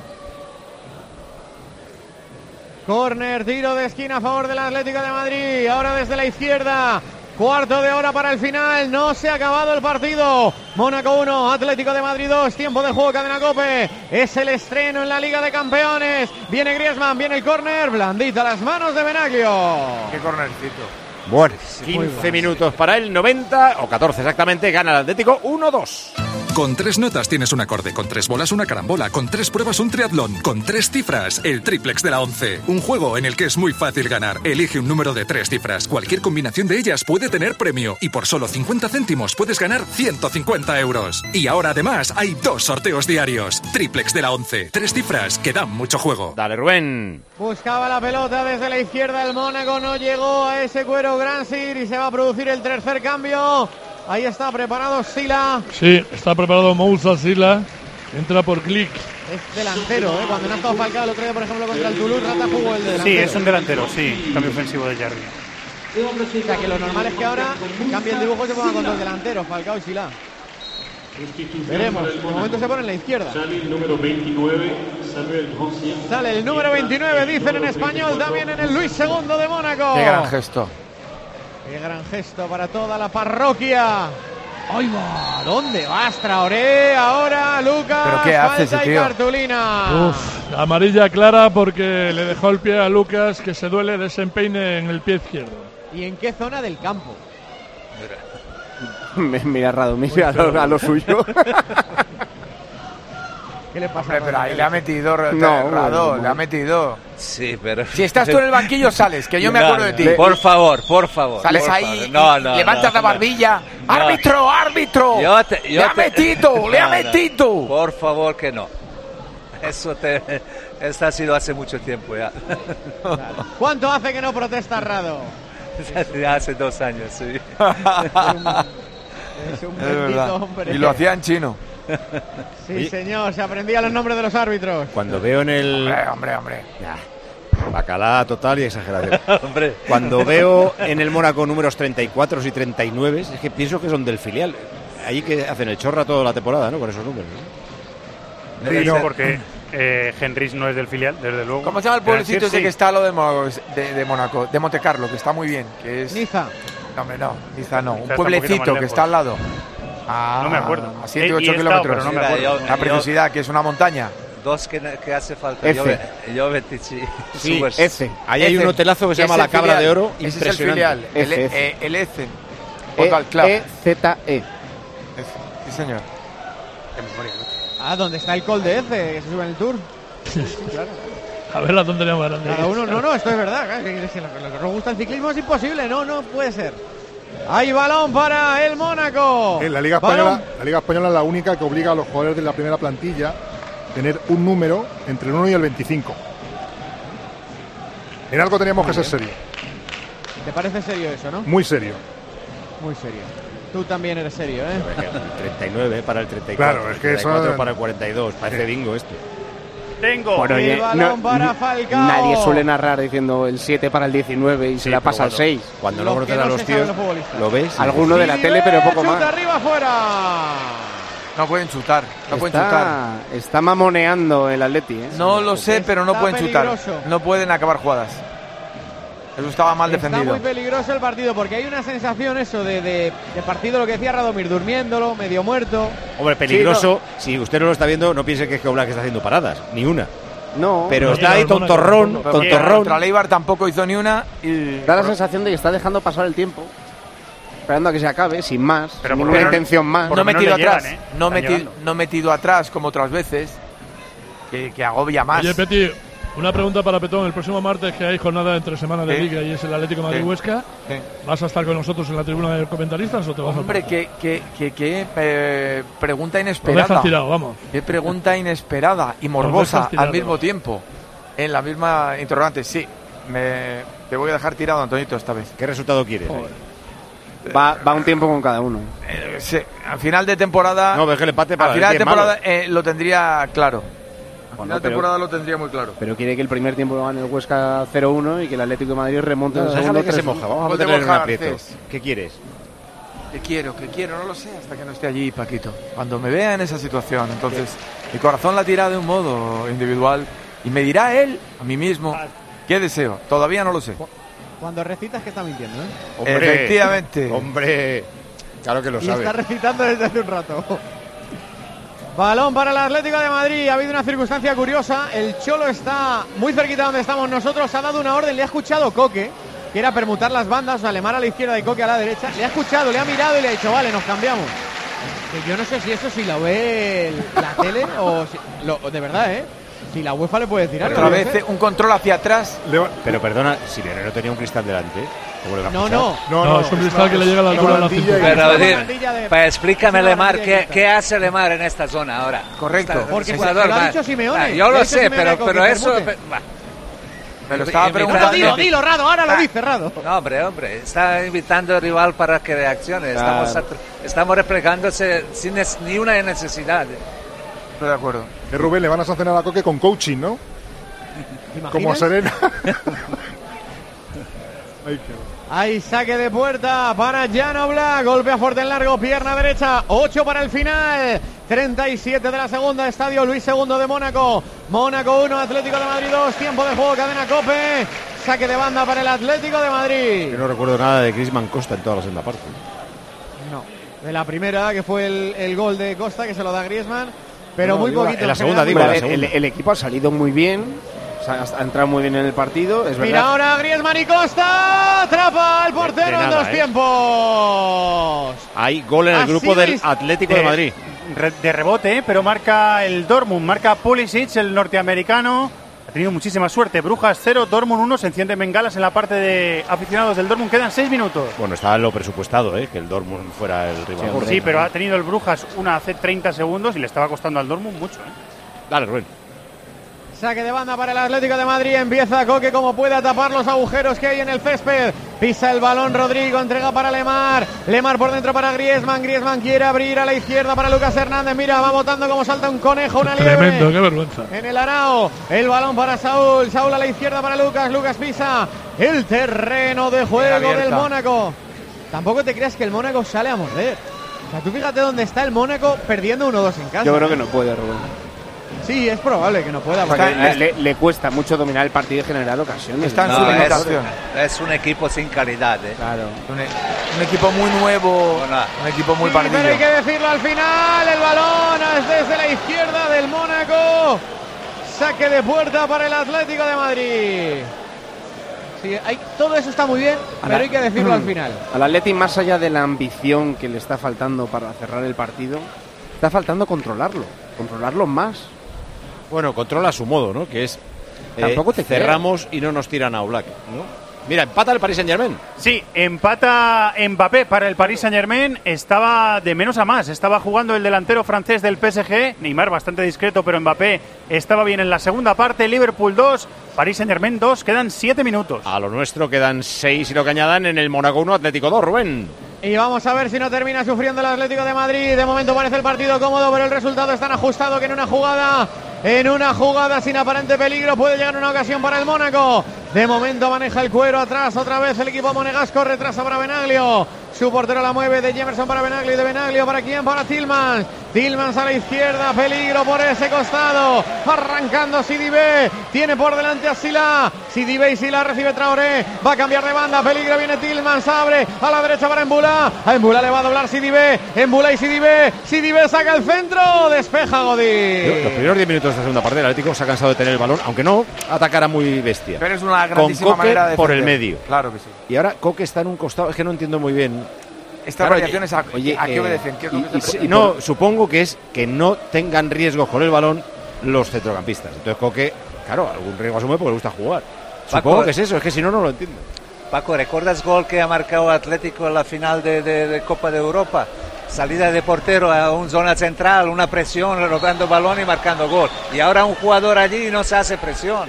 Córner, tiro de esquina a favor del Atlético de Madrid, ahora desde la izquierda. Cuarto de hora para el final, no se ha acabado el partido. Mónaco 1, Atlético de Madrid 2, tiempo de juego, Cadena COPE. Es el estreno en la Liga de Campeones. Viene Griezmann, viene el córner, blandita las manos de Benaglio. Qué cornercito. Bueno, 15 minutos para el 90, o 14 exactamente, gana el Atlético 1-2. Con 3 notas tienes un acorde, con 3 bolas una carambola, con 3 pruebas un triatlón, con 3 cifras el triplex de la 11. Un juego en el que es muy fácil ganar. Elige un número de 3 cifras. Cualquier combinación de ellas puede tener premio y por solo 50 céntimos puedes ganar 150 euros. Y ahora además hay 2 sorteos diarios. Triplex de la 11. 3 cifras que dan mucho juego. Dale, Rubén. Buscaba la pelota desde la izquierda el Mónaco, no llegó a ese cuero Gransir y se va a producir el tercer cambio. Ahí está preparado Sila. Sí, está preparado Moussa Sila. Entra por Glick. Es delantero, ¿eh? Cuando no ha estado Falcao el otro día, por ejemplo, contra el Toulouse, Rata jugó el delantero. Sí, es un delantero, sí, cambio ofensivo de Jardim. O sea, que lo normal es que ahora cambie el dibujo y se ponga con dos delanteros, Falcao y Sila. Veremos, de momento se pone en la izquierda. Sale el número 29, Sale el número 29, dicen en español, también en el Luis II de Mónaco. Qué gran gesto. Qué gran gesto para toda la parroquia. ¡Ay, va! ¿Dónde vas, Traoré? Ahora, Lucas. ¿Pero qué hace ese falta y tío? cartulina. Uf, amarilla clara porque le dejó el pie a Lucas, que se duele de ese empeine en el pie izquierdo. ¿Y en qué zona del campo? Mira, Radomir, a lo suyo. ¿Qué le pasa? Hombre, pero ahí le ha metido No, Rado, no. le ha metido. Sí, pero... Si estás tú en el banquillo, sales, que yo me acuerdo de ti. Por favor, por favor. Sales por ahí, favor. levantas la barbilla. No. ¡Árbitro, árbitro! ¡Le ha metido, le ha No, no. metido! Por favor que no. Esto ha sido hace mucho tiempo ya. ¿Cuánto hace que no protesta Rado? Hace 2 años, sí. Es un Es bendito verdad. hombre. Y lo hacía en chino. Sí, señor, se aprendía los nombres de los árbitros. Cuando veo en el... Hombre. Bacalá total y exageración. Hombre. Cuando veo en el Mónaco números 34 y 39, es que pienso que son del filial. Ahí que hacen el chorra toda la temporada, ¿no? Con esos números, ¿no? Sí, no, porque Henrys no es del filial, desde luego. ¿Cómo se llama el pueblecito ese Sí. que está a lo de Mónaco? De Montecarlo, que está muy bien. Que es... Niza. No, hombre, no. Niza no. Niza Un está un poquito pueblecito más que está al lado. No me acuerdo. A 7 u Y 8 he estado, kilómetros. pero no me acuerdo. La preciosidad, que es una montaña. 2 que hace falta. F. Yo Betici. Sí, Subers. F. Ahí hay un hotelazo que se llama La Cabra de Oro. Ese es el Impresionante. filial. F. El Essen. Football Club. E-Z-E. Sí, señor. Ah, ¿dónde está el Col de F, que se sube en el Tour? A ver a dónde le van a Cada uno, no, esto es verdad. Claro, que lo que nos gusta el ciclismo es imposible, no puede ser. Hay balón para el Mónaco. En la Liga Española es la única que obliga a los jugadores de la primera plantilla a tener un número entre el 1 y el 25. En algo teníamos que ser serios. ¿Te parece serio eso, no? Muy serio. Muy serio. Tú también eres serio, ¿eh? El 39 para el 34. Claro, es que 34 eso... para el 42. Parece bingo esto. tengo. Bueno, El oye, balón para Falcao. nadie suele narrar diciendo el 7 para el 19 y se la pasa al 6. Cuando Lo no que conoces a no los se sabe tíos, los futbolistas. lo ves. Alguno de la tele, pero poco Chuta más. arriba, fuera. No pueden chutar, no pueden chutar. Está mamoneando el Atleti, ¿eh? No lo sé, pero no Está pueden chutar. peligroso. No pueden acabar jugadas. Eso estaba mal Está defendido. muy peligroso el partido porque hay una sensación eso de partido, lo que decía Radomir, durmiéndolo, medio muerto. Hombre, peligroso. Si usted no lo está viendo, no piense que es que Oblak está haciendo paradas, ni una. No. Pero No está llega ahí el Mónaco tontorrón, tampoco. tontorrón. Contra Leibar tampoco hizo ni una. Y Da la sensación de que está dejando pasar el tiempo, esperando a que se acabe, sin más, Pero sin por ninguna lo menos- intención más. por no lo menos metido le atrás. llegan, ¿eh? No Están metido, llegando. no metido atrás como otras veces. Que agobia más. Oye, Peti, una pregunta para Petón. El próximo martes, que hay jornada entre semana de Sí. Liga y es el Atlético Madrid-Huesca, Sí. ¿vas a estar con nosotros en la tribuna de comentaristas o te vas Hombre, a qué pregunta Lo dejas inesperada. tirado, vamos. Qué pregunta inesperada y Lo morbosa dejas tirado. al mismo tiempo. En la misma interrogante, sí. Te voy a dejar tirado, Antonito, esta vez. ¿Qué resultado quieres? Va un tiempo con cada uno. Sí, al final de temporada. No, ves que el empate para al final de el pie es malo. temporada lo tendría claro. Al Bueno, final de pero- temporada lo tendría muy claro. Pero quiere que el primer tiempo lo gane el Huesca 0-1 y que el Atlético de Madrid remonte en el segundo Déjale que se 3-1. moja, vamos a Gol de meterle en un Borja aprieto. Garcés. ¿Qué quieres? Que quiero, no lo sé hasta que no esté allí, Paquito. Cuando me vea en esa situación, entonces mi corazón latirá de un modo individual y me dirá él, a mí mismo, qué deseo. Todavía no lo sé. Cuando recitas que está mintiendo, ¿eh? Hombre, Efectivamente. Hombre, claro que lo Y sabe. está recitando desde hace un rato. Balón para el Atlético de Madrid. Ha habido una circunstancia curiosa. El Cholo está muy cerquita donde estamos nosotros. Ha dado una orden. Le ha escuchado Coque, que era permutar las bandas. O sea, Lemar a la izquierda y Coque a la derecha. Le ha escuchado, le ha mirado y le ha dicho, vale, nos cambiamos. Que yo no sé si eso si lo ve la tele o de verdad, ¿eh? Si la UEFA le puede decir algo. Otra vez un control hacia atrás. Pero perdona, si Guerrero tenía un cristal delante, ¿cómo le va a No, escuchar? No, es un cristal que le llega a la altura de la cintura. Pero, bandilla de- pues explícame, es una Lemar, bandilla ¿qué hace Lemar en esta zona ahora? Correcto. Porque Jugador, se lo ha va. dicho Simeone. Yo Le lo ha dicho sé, Simeone a pero Coque, eso... permute. Me lo estaba Pero preguntando. Dilo, Rado, ahora lo dice, Rado. No, hombre, está invitando al rival para que reaccione. Claro. Estamos replegándose sin ni una necesidad. Estoy de acuerdo. Rubén, le van a sancionar a Coque con coaching, ¿no? ¿Te Como a imaginas? Serena. Ay, qué- Hay saque de puerta para Jan Oblak. Golpea fuerte en largo, pierna derecha. 8 para el final. 37 de la segunda. Estadio Luis II de Mónaco. Mónaco 1, Atlético de Madrid 2. Tiempo de juego, cadena COPE. Saque de banda para el Atlético de Madrid. Yo no recuerdo nada de Griezmann Costa en toda la segunda parte. No. De la primera, que fue el gol de Costa, que se lo da Griezmann. Pero No, muy digo, poquito. en la en segunda, general, digo, muy la Hombre, poquito. segunda. el equipo ha salido muy bien, ha entrado muy bien en el partido, es Mira verdad. ahora Griezmann y Costa. Atrapa al portero en nada, dos tiempos. Hay gol en el Así grupo del es. Atlético de Madrid. De rebote, pero marca el Dortmund, marca Pulisic, el norteamericano. Ha tenido muchísima suerte. Brujas 0, Dortmund 1. Se encienden bengalas en la parte de aficionados del Dortmund. Quedan 6 minutos. Bueno, estaba en lo presupuestado, que el Dortmund fuera el rival. Sí, pero ha tenido el Brujas una hace 30 segundos y le estaba costando al Dortmund mucho. Dale, Rubén. Saque de banda para el Atlético de Madrid. Empieza Coque como puede a tapar los agujeros que hay en el césped. Pisa el balón Rodrigo. Entrega para Lemar. Lemar por dentro para Griezmann. Griezmann quiere abrir a la izquierda para Lucas Hernández. Mira, va botando como salta un conejo, una liebre. Tremendo, qué vergüenza. En el Arao. El balón para Saúl. Saúl a la izquierda para Lucas. Lucas pisa el terreno de juego abierta. del Mónaco. Tampoco te creas que el Mónaco sale a morder. O sea, tú fíjate dónde está el Mónaco perdiendo 1-2 en casa. Yo creo que no puede, Rubén. Sí, es probable que no pueda. Porque le cuesta mucho dominar el partido y generar ocasiones. Está en No, su es, limitación. es un equipo sin calidad. Claro. Un equipo muy nuevo, Hola. un equipo muy Sí, pardillo. pero hay que decirlo al final. El balón es desde la izquierda del Mónaco. Saque de puerta para el Atlético de Madrid. Sí, todo eso está muy bien, pero hay que decirlo al final. Al Atleti, más allá de la ambición que le está faltando para cerrar el partido, está faltando controlarlo más. Bueno, controla a su modo, ¿no? Que es Tampoco te cerramos y no nos tiran a Oblak, ¿no? Mira, empata el Paris Saint-Germain. Sí, empata Mbappé para el Paris Saint-Germain. Estaba de menos a más. Estaba jugando el delantero francés del PSG. Neymar bastante discreto, pero Mbappé estaba bien en la segunda parte. Liverpool 2, Paris Saint-Germain 2. Quedan 7 minutos. A lo nuestro quedan 6 y lo que añadan en el Mónaco 1, Atlético 2, Rubén. Y vamos a ver si no termina sufriendo el Atlético de Madrid. De momento parece el partido cómodo, pero el resultado es tan ajustado que en una jugada en una jugada sin aparente peligro puede llegar una ocasión para el Mónaco. De momento maneja el cuero atrás, otra vez el equipo monegasco, retrasa para Benaglio. Su portero la mueve de Jemerson para Benaglio y de Benaglio ¿para quién? Para Tillmans. Tillmans a la izquierda, peligro por ese costado. Arrancando Sidibé, tiene por delante a Sila. Sidibé y Sila recibe Traoré. Va a cambiar de banda, peligro, viene Tillmans, abre a la derecha para Embulá. A Embulá le va a doblar Sidibé. Embulá y Sidibé. Sidibé saca el centro, despeja Godín. Los primeros 10 minutos de la segunda parte, el Atlético se ha cansado de tener el balón, aunque no atacara muy bestia. Pero es una grandísima manera de por el medio. Claro que sí. Y ahora Coque está en un costado, es que no entiendo muy bien. Estas variaciones ¿a qué obedecen? No, supongo que es que no tengan riesgos con el balón los centrocampistas. Entonces Coque, claro, algún riesgo asume porque le gusta jugar. Supongo que es eso, es que si no, no lo entiendo. Paco, ¿recuerdas gol que ha marcado Atlético en la final de Copa de Europa? Salida de portero a una zona central, una presión, robando balón y marcando gol. Y ahora un jugador allí y no se hace presión.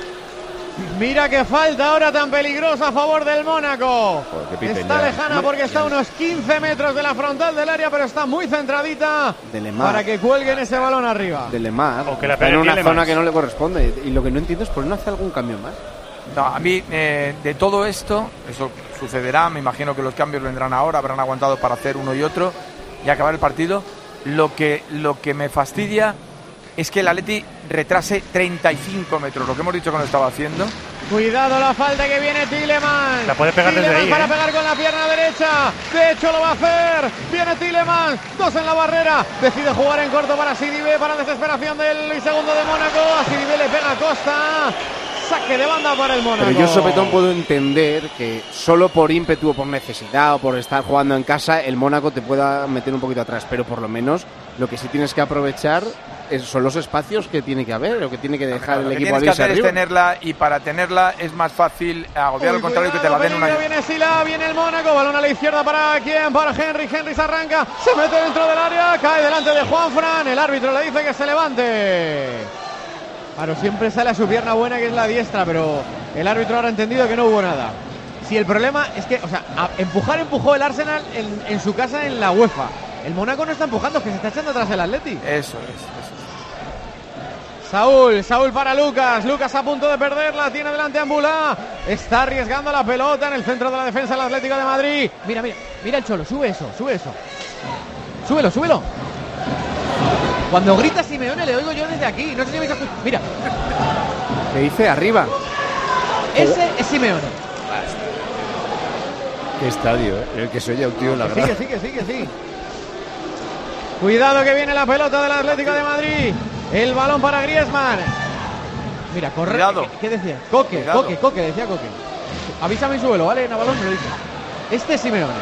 Mira que falta ahora tan peligrosa a favor del Mónaco. Está lejana porque está a unos 15 metros de la frontal del área, pero está muy centradita para que cuelguen ese balón arriba. De Lemar, o que la en una zona que no le corresponde. Y lo que no entiendo es por qué no hace algún cambio más. No, a mí, de todo esto, eso sucederá, me imagino que los cambios vendrán ahora, habrán aguantado para hacer uno y otro y acabar el partido. Lo que me fastidia es que el Atleti retrase 35 metros, lo que hemos dicho que no estaba haciendo. Cuidado la falta que viene Tielemans. La puede pegar Tielemans desde ahí, para pegar con la pierna derecha. De hecho lo va a hacer. Viene Tielemans. 2 en la barrera. Decide jugar en corto para Sidibé, para desesperación del segundo de Mónaco. A Sidibé le pega a Costa. Saque de banda para el Mónaco. Pero yo, Sopetón, puedo entender que solo por ímpetu o por necesidad o por estar jugando en casa el Mónaco te pueda meter un poquito atrás, pero por lo menos lo que sí tienes que aprovechar son los espacios que tiene que haber o que tiene que dejar el equipo. Lo que tienes que hacer es tenerla, y para tenerla es más fácil agobiar al contrario que te la den una. Viene Sila, viene el Mónaco, balón a la izquierda para quién, para Henry. Henry se arranca, se mete dentro del área, cae delante de Juanfran. El árbitro le dice que se levante. Claro, siempre sale a su pierna buena, que es la diestra, pero el árbitro ahora ha entendido que no hubo nada. Si el problema es que, o sea, empujó el Arsenal en su casa en la UEFA. El Mónaco no está empujando, es que se está echando atrás el Atleti. Eso es. Saúl para Lucas. Lucas a punto de perderla, tiene delante a Embulá. Está arriesgando la pelota en el centro de la defensa del Atlético de Madrid. Mira el Cholo, sube eso. Súbelo. Cuando grita Simeone le oigo yo desde aquí. No sé si me escuchado. Mira. Le dice arriba. Ese es Simeone. Qué estadio, el que se oye a un tío en la grada. Sigue. Cuidado que viene la pelota del Atlético de Madrid. El balón para Griezmann. Mira, corre. Cuidado. ¿Qué decía? Coque, decía Coque. Avísame y súbelo, ¿vale? Navalón me lo dice. Este es Simeone.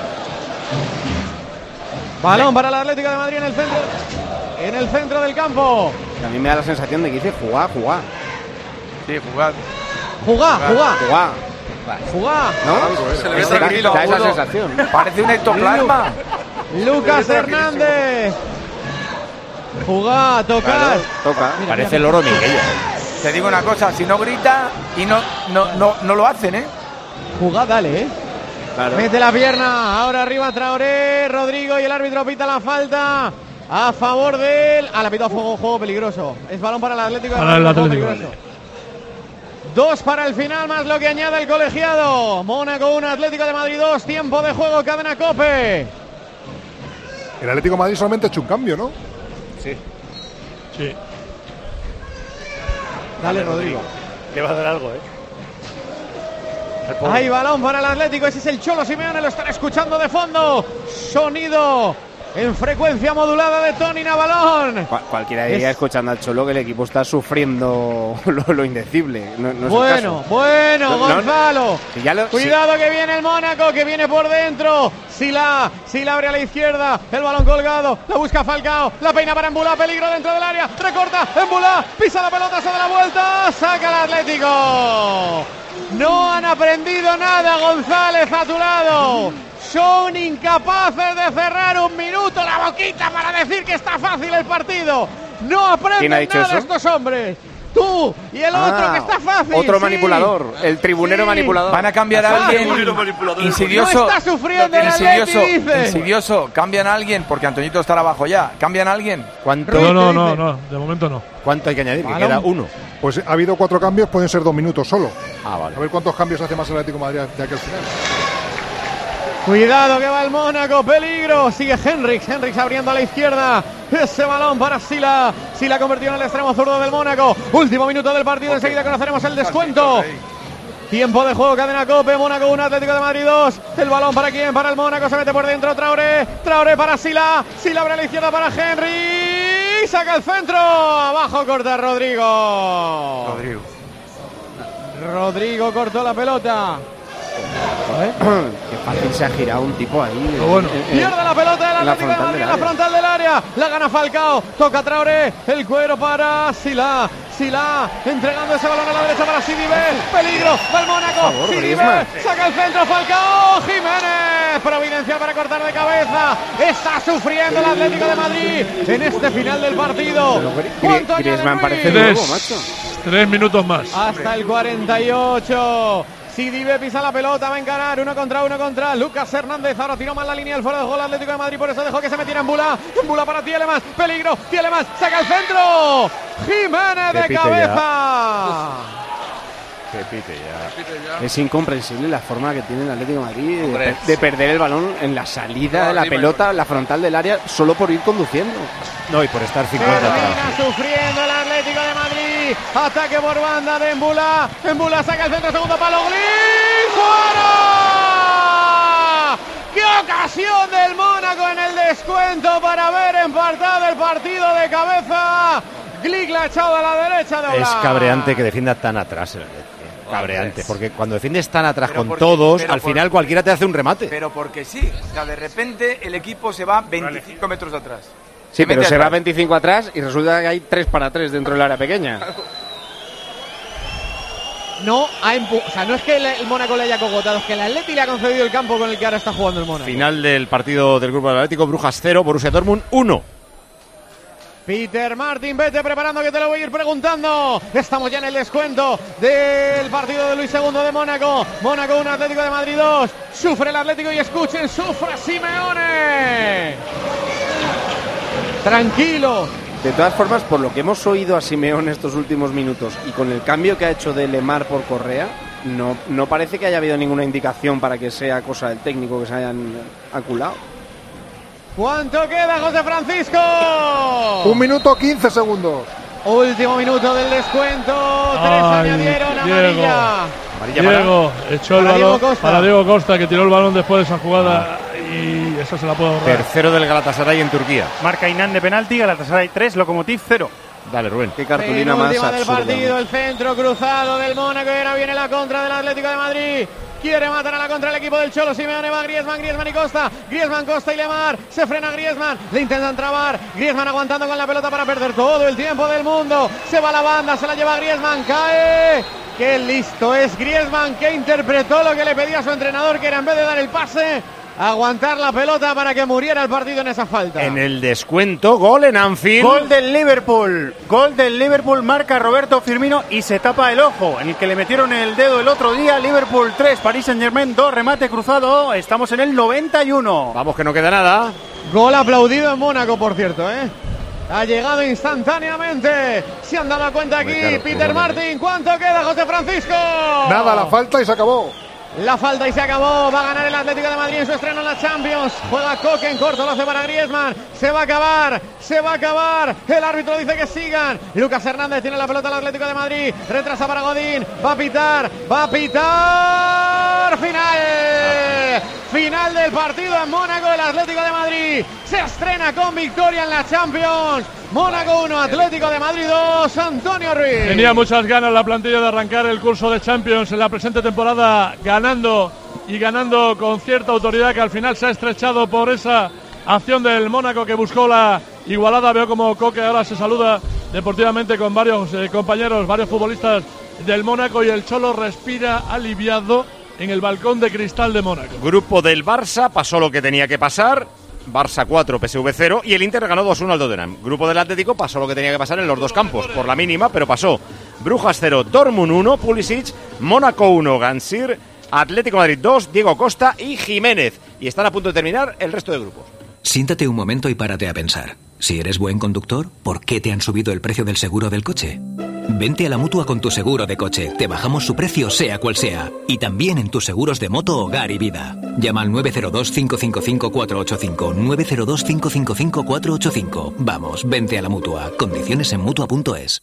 Balón para el Atlético de Madrid en el centro del campo. A mí me da la sensación de que dice jugar. Sí, jugar. Jugar. ¿No? Se le ve da esa sensación. Parece un ectoplasma. Lucas Hernández. Jugar, tocar. Toca. Parece el Loro Miguel. Te digo una cosa, si no grita y no lo hacen, ¿eh? Jugar, dale, Claro. Mete la pierna, ahora arriba Traoré, Rodrigo, y el árbitro pita la falta a favor de él. La pita juego peligroso. Es balón para el Atlético de Madrid. 2 para el final, más lo que añade el colegiado. Mónaco 1, Atlético de Madrid 2, tiempo de juego, cadena COPE. El Atlético de Madrid solamente ha hecho un cambio, ¿no? Sí. Dale, Rodrigo. Le va a dar algo, Hay balón para el Atlético, ese es el Cholo Simeone, lo están escuchando de fondo. Sonido en frecuencia modulada de Tony Navalón. Cualquiera diría escuchando al Cholo que el equipo está sufriendo lo indecible. No bueno, Gonzalo. Cuidado que viene el Mónaco, que viene por dentro. Sila abre a la izquierda, el balón colgado, la busca Falcao, la peina para Embulá, peligro dentro del área, recorta, Embulá, pisa la pelota, se da la vuelta, saca el Atlético. No han aprendido nada, González, a tu lado. Son incapaces de cerrar un minuto la boquita para decir que está fácil el partido. No aprenden nada estos hombres. Tú y el otro, que está fácil. Otro manipulador, el tribunero manipulador. Van a cambiar a alguien insidioso. No está sufriendo el Atleti, dice. Insidioso. Cambian a alguien, porque Antoñito estará abajo ya. ¿Cambian a alguien? ¿Cuánto? No, de momento no. ¿Cuánto hay que añadir? Que queda uno. Pues ha habido 4 cambios, pueden ser 2 minutos solo. Vale. A ver cuántos cambios hace más el Atlético de Madrid de aquí al final. Cuidado que va el Mónaco, peligro. Sigue Henriks abriendo a la izquierda. Ese balón para Sila. Sila convertido en el extremo zurdo del Mónaco. Último minuto del partido, enseguida conoceremos el descuento. Tiempo de juego, cadena COPE, Mónaco 1, Atlético de Madrid 2. El balón para quién, para el Mónaco, se mete por dentro Traoré para Sila. Sila abre a la izquierda para Henry. Saca el centro. Abajo corta Rodrigo cortó la pelota. Qué fácil se ha girado un tipo ahí. Pierde la pelota del Atlético de Madrid en la frontal del área. La gana Falcao. Toca Traoré. El cuero para Sila. Entregando ese balón a la derecha para Sidibe. Peligro. Va el Mónaco. Sidibe. Saca el centro Falcao. Jiménez. Providencia para cortar de cabeza. Está sufriendo el Atlético de Madrid en este final del partido. ¿Cuánto añade Griezmann parece Luis? nuevo, macho. 3 minutos más. Hasta el 48. Sidibe pisa la pelota, va a encarar 1 contra Lucas Hernández. Ahora tiró mal la línea del fuera de gol Atlético de Madrid, por eso dejó que se metiera en Bula para Tielemans, peligro, Tielemans saca el centro. Jiménez de cabeza. Que pite ya. Es incomprensible la forma que tiene el Atlético de Madrid de perder el balón en la salida de la pelota, la frontal del área, solo por ir conduciendo. No, y por estar 50 atrás. Termina sufriendo el Atlético de Madrid. Ataque por banda de Embula. Embula saca el centro, segundo palo. ¡Gris! ¡Fuera! ¡Qué ocasión del Mónaco en el descuento para haber empatado el partido de cabeza! Glick la ha echado a la derecha de Oblak. Es cabreante que defienda tan atrás el Atlético. Cabreante, porque cuando defiendes tan atrás con todos, al final cualquiera te hace un remate. Pero porque sí, o sea, de repente el equipo se va 25 metros atrás. Sí, pero se va 25 atrás y resulta que hay 3 para 3 dentro del área pequeña. No es que el Mónaco le haya cogotado, es que el Atleti le ha concedido el campo con el que ahora está jugando el Mónaco. Final del partido del grupo del Atlético, Brujas 0, Borussia Dortmund 1. Peter Martin, vete preparando que te lo voy a ir preguntando. Estamos ya en el descuento del partido de Luis II de Mónaco. Mónaco 1, Atlético de Madrid 2. Sufre el Atlético y escuchen, sufre Simeone. Tranquilo. De todas formas, por lo que hemos oído a Simeone estos últimos minutos y con el cambio que ha hecho de Lemar por Correa, no parece que haya habido ninguna indicación para que sea cosa del técnico que se hayan aculado. ¿Cuánto queda, José Francisco? 1 minuto 15 segundos. Último minuto del descuento. 3 añadieron, amarilla. Diego echó el balón para Diego Costa, que tiró el balón después de esa jugada y eso se la puede ahorrar. Tercero del Galatasaray en Turquía. Marca Inan de penalti, Galatasaray 3, Lokomotiv 0. Dale, Rubén. Qué cartulina más absurda. Del partido, el centro cruzado del Mónaco y ahora viene la contra del Atlético de Madrid. Quiere matar a la contra el equipo del Cholo. Simeone va Griezmann y Costa. Griezmann, Costa y Lemar. Se frena Griezmann. Le intentan trabar. Griezmann aguantando con la pelota para perder todo el tiempo del mundo. Se va a la banda, se la lleva Griezmann. Cae. Qué listo es Griezmann, que interpretó lo que le pedía a su entrenador, que era en vez de dar el pase, aguantar la pelota para que muriera el partido en esa falta. En el descuento, gol en Anfield. Gol del Liverpool. Gol del Liverpool, marca Roberto Firmino y se tapa el ojo, en el que le metieron el dedo el otro día. Liverpool 3, Paris Saint-Germain 2, remate cruzado. Estamos en el 91. Vamos, que no queda nada. Gol aplaudido en Mónaco, por cierto, ¿eh? Ha llegado instantáneamente. Se han dado cuenta aquí. Claro, Peter Martin. ¿Cuánto queda, José Francisco? Nada, la falta y se acabó. La falta y se acabó. Va a ganar el Atlético de Madrid en su estreno en la Champions. Juega Coque en corto, lo hace para Griezmann. Se va a acabar. El árbitro dice que sigan. Lucas Hernández tiene la pelota al Atlético de Madrid. Retrasa para Godín. Va a pitar. Final del partido en Mónaco. El Atlético de Madrid se estrena con victoria en la Champions. Mónaco 1, Atlético de Madrid 2, Antonio Ruiz. Tenía muchas ganas la plantilla de arrancar el curso de Champions en la presente temporada, ganando con cierta autoridad, que al final se ha estrechado por esa acción del Mónaco que buscó la igualada. Veo como Coque ahora se saluda deportivamente con varios compañeros, varios futbolistas del Mónaco, y el Cholo respira aliviado en el balcón de cristal de Mónaco. Grupo del Barça, pasó lo que tenía que pasar. Barça 4, PSV 0 y el Inter ganó 2-1 al Tottenham. Grupo del Atlético, pasó lo que tenía que pasar en los dos campos, por la mínima, pero pasó. Brujas 0, Dortmund 1, Pulisic, Mónaco 1, Gansir, Atlético de Madrid 2, Diego Costa y Jiménez. Y están a punto de terminar el resto de grupos. Siéntate un momento y párate a pensar. Si eres buen conductor, ¿por qué te han subido el precio del seguro del coche? Vente a la Mutua con tu seguro de coche. Te bajamos su precio sea cual sea. Y también en tus seguros de moto, hogar y vida. Llama al 902-555-485. 902-555-485. Vamos, vente a la Mutua. Condiciones en Mutua.es.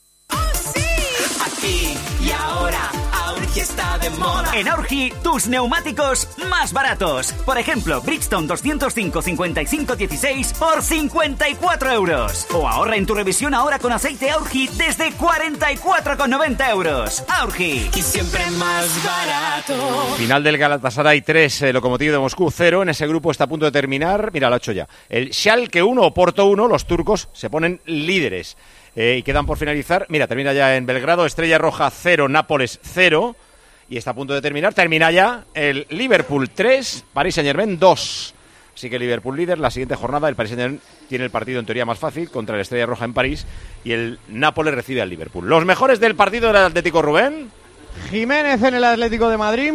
Aquí y ahora, Aurgi está de moda. En Aurgi, tus neumáticos más baratos. Por ejemplo, Bridgestone 205-55-16 por 54 euros. O ahorra en tu revisión ahora con aceite Aurgi desde 44,90 euros. Aurgi. Y siempre más barato. Final del Galatasaray 3, Lokomotiv de Moscú 0. En ese grupo está a punto de terminar. Mira, lo ha hecho ya. El Schalke 1, Oporto 1. Los turcos se ponen líderes. Y quedan por finalizar, mira, termina ya en Belgrado, Estrella Roja 0, Nápoles 0, y está a punto de terminar, termina ya el Liverpool 3, Paris Saint-Germain 2. Así que Liverpool líder, la siguiente jornada el Paris Saint-Germain tiene el partido en teoría más fácil contra el Estrella Roja en París, y el Nápoles recibe al Liverpool. Los mejores del partido del Atlético, Rubén. Jiménez en el Atlético de Madrid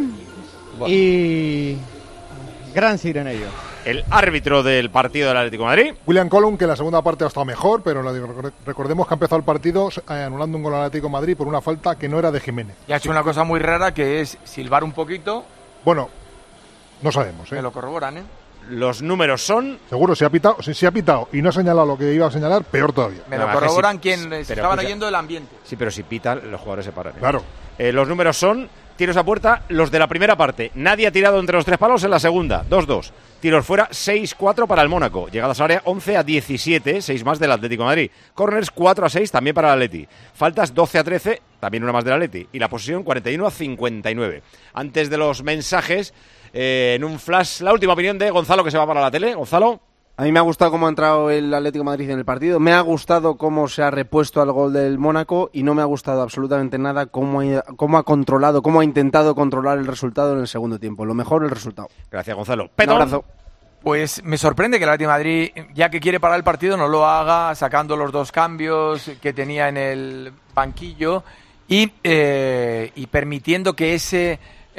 y Gansir en ello. El árbitro del partido del Atlético de Madrid, William Colum, que en la segunda parte ha estado mejor, pero recordemos que ha empezado el partido anulando un gol al Atlético de Madrid por una falta que no era de Jiménez. Y ha hecho una cosa muy rara, que es silbar un poquito. Bueno, no sabemos, ¿eh? Me lo corroboran, ¿eh? Los números son... Seguro, si ha pitado y no ha señalado lo que iba a señalar, peor todavía. Me lo corroboran quienes estaban oyendo el ambiente. Sí, pero si pitan, los jugadores se paran. Claro. Los números son... Tiros a puerta, los de la primera parte. Nadie ha tirado entre los tres palos en la segunda. 2-2. Tiros fuera, 6-4 para el Mónaco. Llegadas al área, 11-17, 6 más del Atlético de Madrid. Corners, 4-6 también para el Atleti. Faltas, 12-13, también una más del Atleti. Y la posesión, 41-59. Antes de los mensajes, en un flash, la última opinión de Gonzalo, que se va para la tele. Gonzalo. A mí me ha gustado cómo ha entrado el Atlético de Madrid en el partido, me ha gustado cómo se ha repuesto al gol del Mónaco y no me ha gustado absolutamente nada cómo ha controlado, cómo ha intentado controlar el resultado en el segundo tiempo. Lo mejor, el resultado. Gracias, Gonzalo. Un abrazo. Pues me sorprende que el Atlético de Madrid, ya que quiere parar el partido, no lo haga sacando los dos cambios que tenía en el banquillo y permitiendo que ese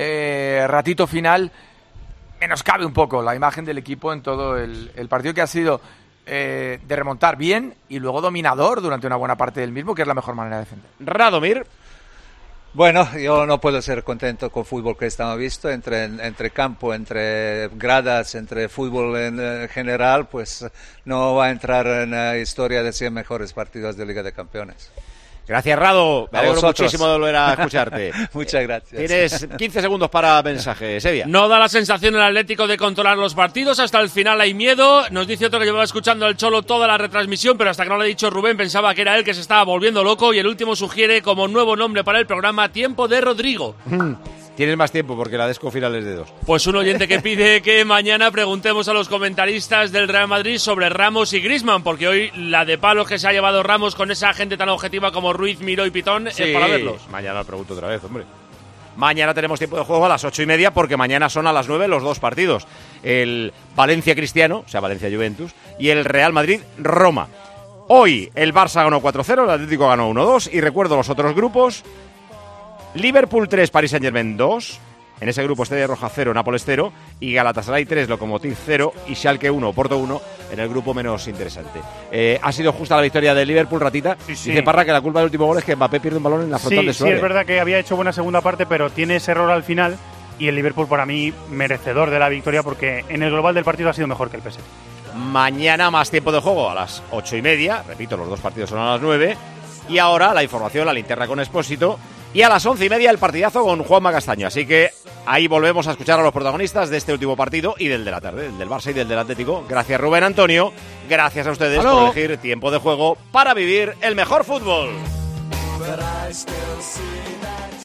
ratito final menoscabe un poco la imagen del equipo en todo el partido, que ha sido de remontar bien y luego dominador durante una buena parte del mismo, que es la mejor manera de defender. Radomir. Bueno, yo no puedo ser contento con el fútbol que estamos visto, entre campo, entre gradas, entre fútbol en general, pues no va a entrar en la historia de 100 mejores partidos de Liga de Campeones. Gracias, Rado. Me alegro muchísimo de volver a escucharte. Muchas gracias. Tienes 15 segundos para mensaje, Sevilla. No da la sensación el Atlético de controlar los partidos. Hasta el final hay miedo. Nos dice otro que llevaba escuchando al Cholo toda la retransmisión, pero hasta que no le ha dicho Rubén pensaba que era él que se estaba volviendo loco. Y el último sugiere como nuevo nombre para el programa Tiempo de Rodrigo. Tienes más tiempo porque la Desco final es de 2. Pues un oyente que pide que mañana preguntemos a los comentaristas del Real Madrid sobre Ramos y Griezmann, porque hoy la de palos que se ha llevado Ramos con esa gente tan objetiva como Ruiz, Miró y Pitón es para verlos. Mañana lo pregunto otra vez, hombre. Mañana tenemos tiempo de juego a las 8:30 porque mañana son a las 9 los dos partidos. El Valencia-Cristiano, o sea, Valencia-Juventus, y el Real Madrid-Roma. Hoy el Barça ganó 4-0, el Atlético ganó 1-2 y recuerdo los otros grupos. Liverpool 3, Paris Saint-Germain 2. En ese grupo Estrella Roja 0, Nápoles 0. Y Galatasaray 3, Lokomotiv 0. Y Schalke 1, Oporto 1. En el grupo menos interesante. ¿Ha sido justa la victoria de Liverpool, Ratita? Sí, sí. Dice Parra que la culpa del último gol es que Mbappé pierde un balón en la frontal de su área. Sí, es verdad que había hecho buena segunda parte, pero tiene ese error al final. Y el Liverpool, para mí, merecedor de la victoria, porque en el global del partido ha sido mejor que el PSG. Mañana más tiempo de juego a las 8:30. Repito, los dos partidos son a las 9. Y ahora la información, la linterna con Expósito. Y a las 11:30 el partidazo con Juanma Castaño. Así que ahí volvemos a escuchar a los protagonistas de este último partido y del de la tarde, del Barça y del Atlético. Gracias, Rubén Antonio. Gracias a ustedes por elegir Tiempo de Juego para vivir el mejor fútbol.